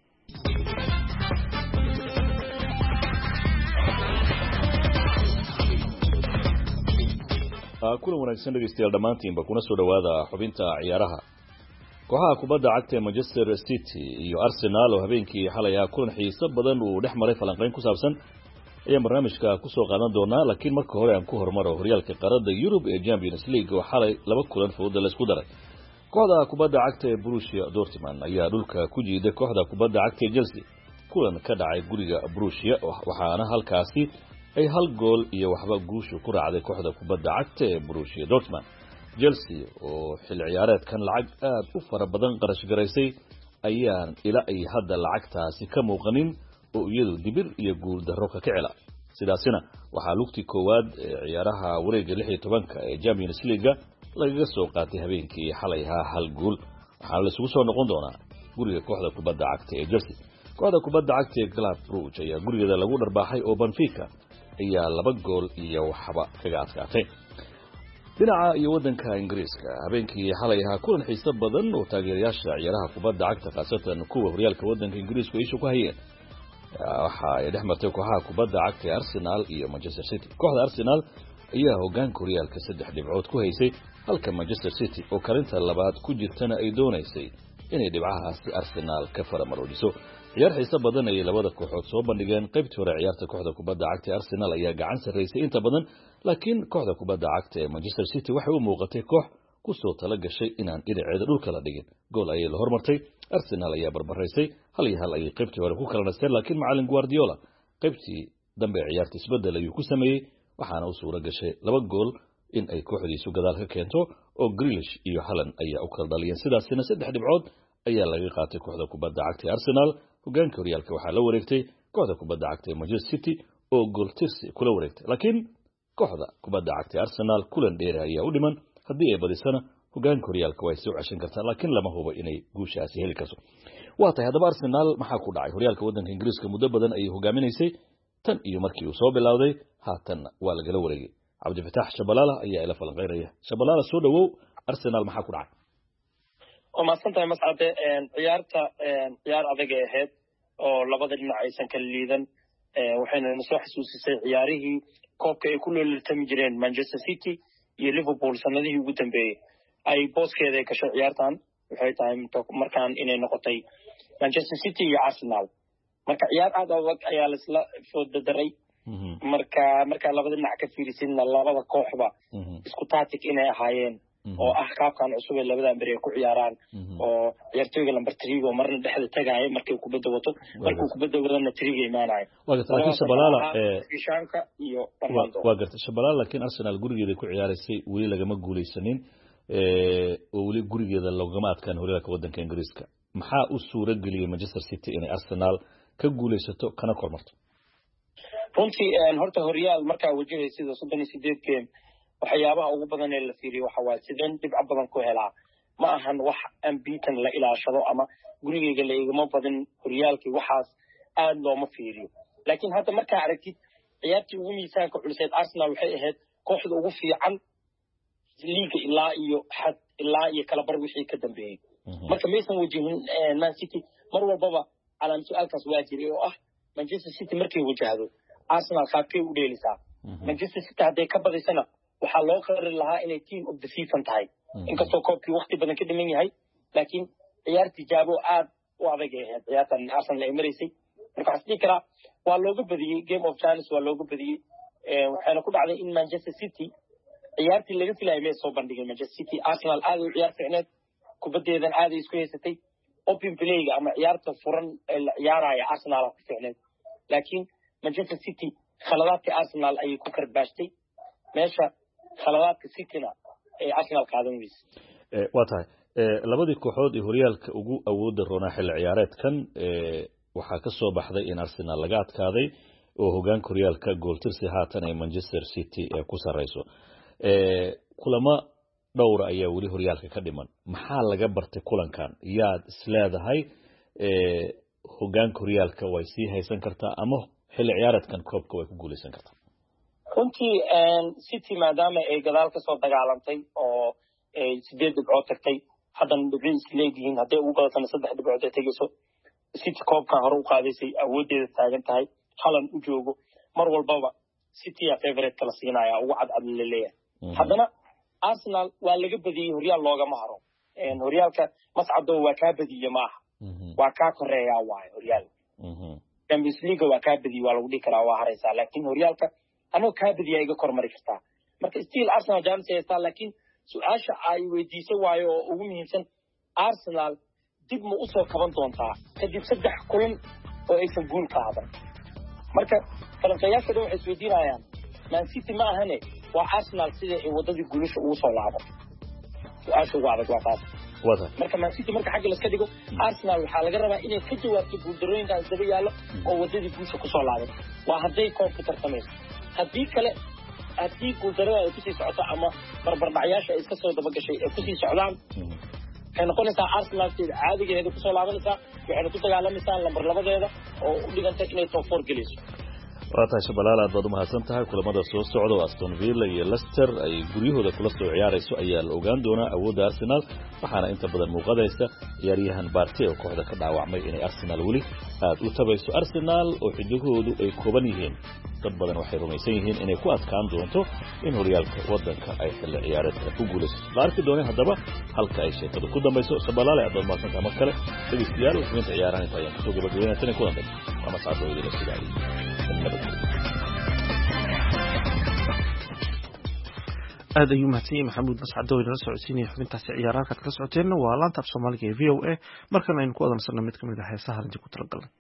kulan wanaagsan dhegeystayaal dhammaantiinba kuna soo dhawaada xubinta ciyaaraha kooxaha kubadda cagta ee Manchester City iyo Arsenal oo habeenkii xalay ah kulan xiiso badan uu dhex maray falanqayn ku saabsan ayaan barnaamijka ku soo qaadan doonaa laakiin marka hore aan ku hormaro horyaalka qaarada Yurub ee Champions League oo xalay laba kulan fudud la isku daray kooxda kubadda cagta ee Borussia Dortmund ayaa dhulka ku jiiday kooxda kubadda cagta ee Chelsea kulan ka dhacay guriga Borussia waxaana halkaasi ay hal gool iyo waxba guushu ku raacday kooxda kubadda cagta ee Borussia Dortmund Chelsea oo xil ciyaareedkan lacag aad u fara badan qarash garaysay ayaan ila ay hadda lacagtaasi ka muuqanin oo iyadu dibir iyo guul darro ka kicila sidaasina waxaa lugti koowaad ee ciyaaraha wareegga lix iyo tobanka ee Champions League lagaga soo qaatay habeenkii xalay ha hal gool waxaa la isugu soo noqon doonaa guriga kooxda kubadda cagta ee Chelsea kooxda kubadda cagta ee Club Brugge ayaa gurigeeda lagu dharbaaxay oo Benfica ayaa laba gool iyo waxba kaga adkaatay dhinaca iyo wadanka Ingiriiska habeenkii xalay ahaa kulan xiiso badan oo taageerayaasha ciyaaraha kubadda cagta qaasatan kuwa horyaalka wadanka Ingiriiska ay ku hayeen waxa ay dhex martay kooxaha kubadda cagta ee Arsenal iyo Manchester City kooxda Arsenal ayaa hoggaanka horyaalka saddex dhibcood ku haysay halka Manchester City oo karinta labaad ku jirtana ay doonaysay inay dhibcahaasi Arsenal ka faramaroojiso ciyaar xiiso badan ay labada kooxood soo bandhigeen qaybtii hore ciyaarta kooxda kubadda cagta Arsenal ayaa gacan sareysay inta badan laakiin kooxda kubadda cagta ee Manchester City waxay u muuqatay koox ku soo tala gashay inaan dhinaceeda dhulka la dhigin gool ayay la hormartay Arsenal ayaa barbaraysay hal iyo hal ay qaybtii hore ku kala nasteen laakiin macallin Guardiola qaybtii dambe ciyaarta isbedel ayuu ku sameeyay waxaana u suura gashay laba gool in ay kooxdiisu gadaal ka keento oo Grealish iyo Haaland ayaa u kala dhaliyeen sidaasina saddex dhibcood ayaa laga qaatay kooxda kubadda cagta Arsenal hogaanka horyaalka waxaa la wareegtay kooxda kubadda cagta Manchester City oo gool tirsi kula wareegtay laakiin kooxda kubadda cagta Arsenal kulan dheer ayaa u dhiman haddii ay badisana hogaanka horyaalka way soo cashan kartaa laakiin lama hubo inay guushaasi heli karto waa tahay haddaba Arsenal maxaa ku dhacay horyaalka waddanka Ingiriiska muddo badan ayay hogaaminaysay tan iyo markii uu soo bilowday haatan waa laga wareegay Cabdi Fataax Shabalala ayaa ila falanqeynaya Shabalala soo dhawow Arsenal maxaa ku dhacay oo ma santahay mas'aade ciyaarta ciyaar adag ee ahayd oo labada dhinac aysan kala liidan waxayna soo xasuusisay ciyaarihii koobka ay ku loolatami jireen Manchester City iyo Liverpool sanadihii ugu dambeeyay ay booskeeda ay gashay ciyaartan waxay tahay markaan inay noqotay Manchester City iyo Arsenal marka ciyaar aad adag ayaa la isla foodadaray marka marka labada dhinac ka fiirisidna labada kooxba isku tactic inay ahaayeen oo ah qaabkan cusub ee labada ambir ay ku ciyaaraan oo ciyaartooyga lambar three oo marna dhexda tagay markay ku badda wato markuu ku badda wadana three imaanay laakiin Shabalala ee Fishanka iyo Fernando waa gartay Shabalala laakiin Arsenal gurigeeda ku ciyaaraysay weli lagama guuleysanin ee oo weli gurigeeda lagama adkaan horyaalka waddanka Ingiriiska maxaa u suura galiyay Manchester City inay Arsenal ka guuleysato kana kormarto runtii horta horyaal markaa wajahayay sida soddon iyo siddeed game waxyaabaha ugu badan ee la fiiriyo waxa waa sideen dhibco badan ku helaa ma ahan wax ambiitan la ilaashado ama gurigeyga la igama badan horyaalkii waxaas aad looma fiiriyo laakiin hadda markaa aragtid ciyaartii ugu miisaanka culiseed Arsenal waxay ahayd kooxda ugu fiican liiga ilaa iyo xad ilaa iyo kala bar wixii ka dambeeyay marka maysan wajihin Man City mar walbaba calaan su'aalkaas waa jiray oo ah Manchester City markay wajahdo Arsenal qaabkay u dheelisaa Manchester City hadday ka badisana waxaa loo qarin lahaa inay team of the season tahay inkastoo koobkii waqti badan ka dhiman yahay laakiin ciyaar tijaabo aad u adag ay ahayd ciyaartan Arsenal ay maraysay marka waxaan dhihi karaa waa looga badiyey game of chance waa looga badiyey waxaana ku dhacday in Manchester City ciyaartii laga filayay may soo bandhigay Manchester City Arsenal aad u ciyaar fiicneed kubaddeedan aad ay isku haysatay open play-ga ama ciyaarta furan ee la ciyaaraya Arsenal ku fiicneed laakiin Manchester City khaladaadka Arsenal ay ku karbaashtay meesha khaladaadka City-na ee Arsenal qaadan weysay ee waa tahay ee labadii kooxood ee horyaalka ugu awoodda roona xilli ciyaareedkan ee waxaa ka soo baxday in Arsenal laga adkaaday oo hogaanka horyaalka gooltirsi haatan ay Manchester City ee ku sareyso ee kulama dhowr ayaa wali horyaalka ka dhiman maxaa laga bartay kulankan yaad isleedahay ee hogaanka horyaalka way sii haysan kartaa ama xilli ciyaareedkan koobka way ku guuleysan kartaa runtii City maadaama ay gadaal ka soo dagaalantay oo ay sideed dhibcood tagtay haddana dhibciis leeyihiin hadday ugu badatana saddex dhibcood ay tegayso City koobkan hore u qaadaysay awoodeeda taagan tahay Haaland u joogo mar walbaba City ya favorite kala siinaya ugu cadcad leeyahay haddana Arsenal waa laga badiyay horyaal loogama haro een horyaalka mascado waa ka badiyay maaha waa ka koreeya waay horyaal Champions League waa ka badiyay waa lagu dhigi karaa waa haraysa laakiin horyaalka anoo ka badiyay iga kormari kartaa marka still Arsenal chance haysta laakiin su'aasha ay weydiisay waayo oo ugu muhiimsan Arsenal dib ma u soo kaban doontaa kadib saddex kulan oo aysan guul ka hadan marka falanqayaasha waxay isweydiinayaan Man City ma ahane waa Arsenal sida ay wadadii guulasha ugu soo laabo su'aasha ugu adag waa taas wada marka Man City marka xagga la iska dhigo Arsenal waxaa laga rabaa inay ka jawaabto guuldarooyinkan daba yaalo oo wadadii guusha ku soo laabay waa hadday koobka tartamayso haddii kale haddii guuldarada ay kusii socoto ama barbardhacyaasha ay iska soo dabagashay ay kusii socdaan waxay noqonaysaa Arsenal sida caadigeeda kusoo laabanaysaa waxayna ku dagaalamaysaa lambar labadeeda oo u dhiganta inay top four gelayso waatahay Shabalala aad baad u mahadsan tahay kulamada soo socda oo Aston Villa iyo Leicester ay guryahooda kula soo ciyaarayso ayaa la ogaan doonaa awoodda Arsenal waxaana inta badan muuqadaysa ciyaaryahan Partey oo kooxda ka dhaawacmay inay Arsenal wali aad u tabayso Arsenal oo xiddigoodu ay kooban yihiin dad badan waxay rumaysan yihiin inay ku adkaan doonto in horyaalka wadanka ay xilli ciyaareedka ku guulayso la arki doonay haddaba halka ay sheekadu ku dambayso Shabalala aad baad mahadsan tahay mar kale dhageystayaal waxaan ciyaarahan inta ayaan kusoo gabagabeynaa tan kulan kama saacado idin sidaay aad ayuu mahadsan maxamuud mascado oo inala socodsiinaya xubintaasi ciyaaraha ka ka socoteenna waa laanta af Soomaaliga ee V O A markan aynu ku wadanasanno mid kamid ah heesaha aan ku talagalnay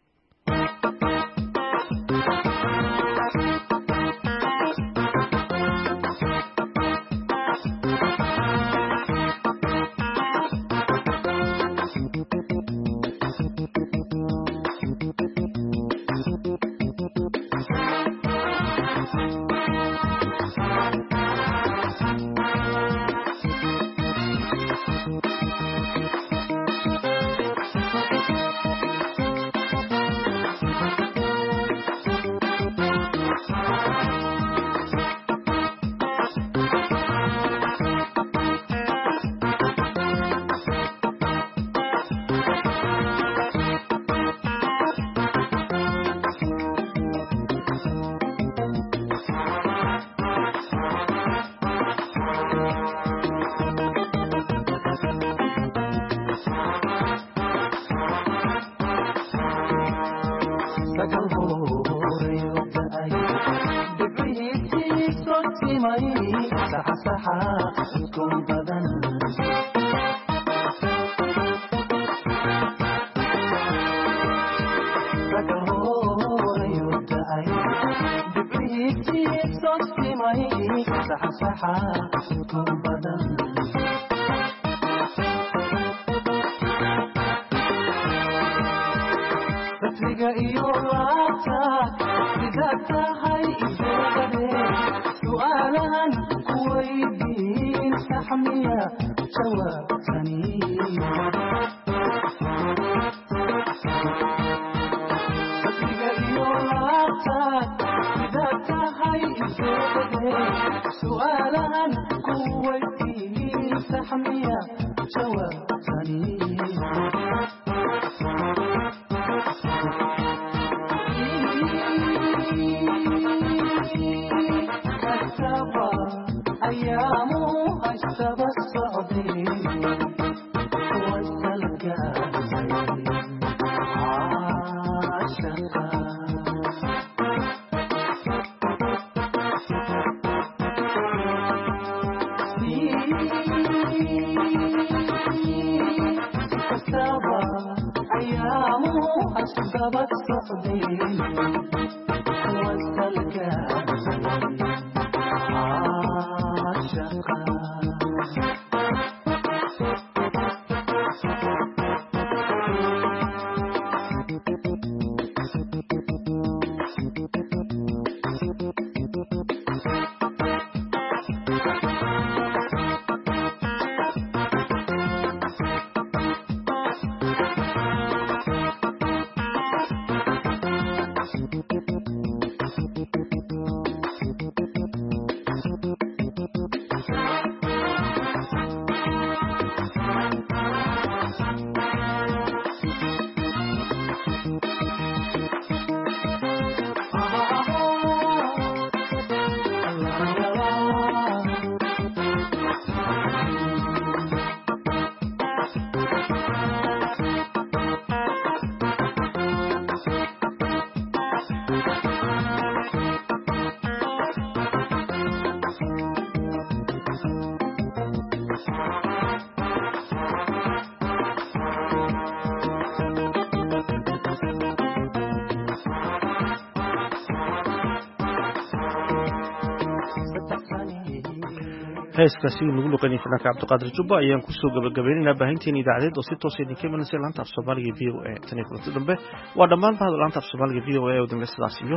heeskaasi nagu luqeynay fanaanka cabdiqaadir jubba ayaan kusoo gabagabaynaynaa baahinteena idaacadeed oo si toos idinka imanaysa laanta af soomaaliga v o a tan iyo kulanti dambe waa dhammaan bahda laanta af soomaaliga v o a oo dambe sidaas iyo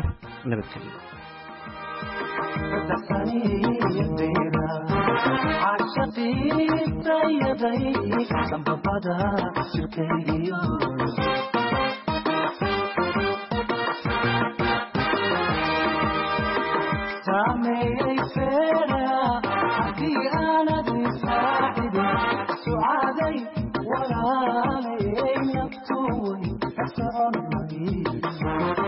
nabadgelyo ka socon mayso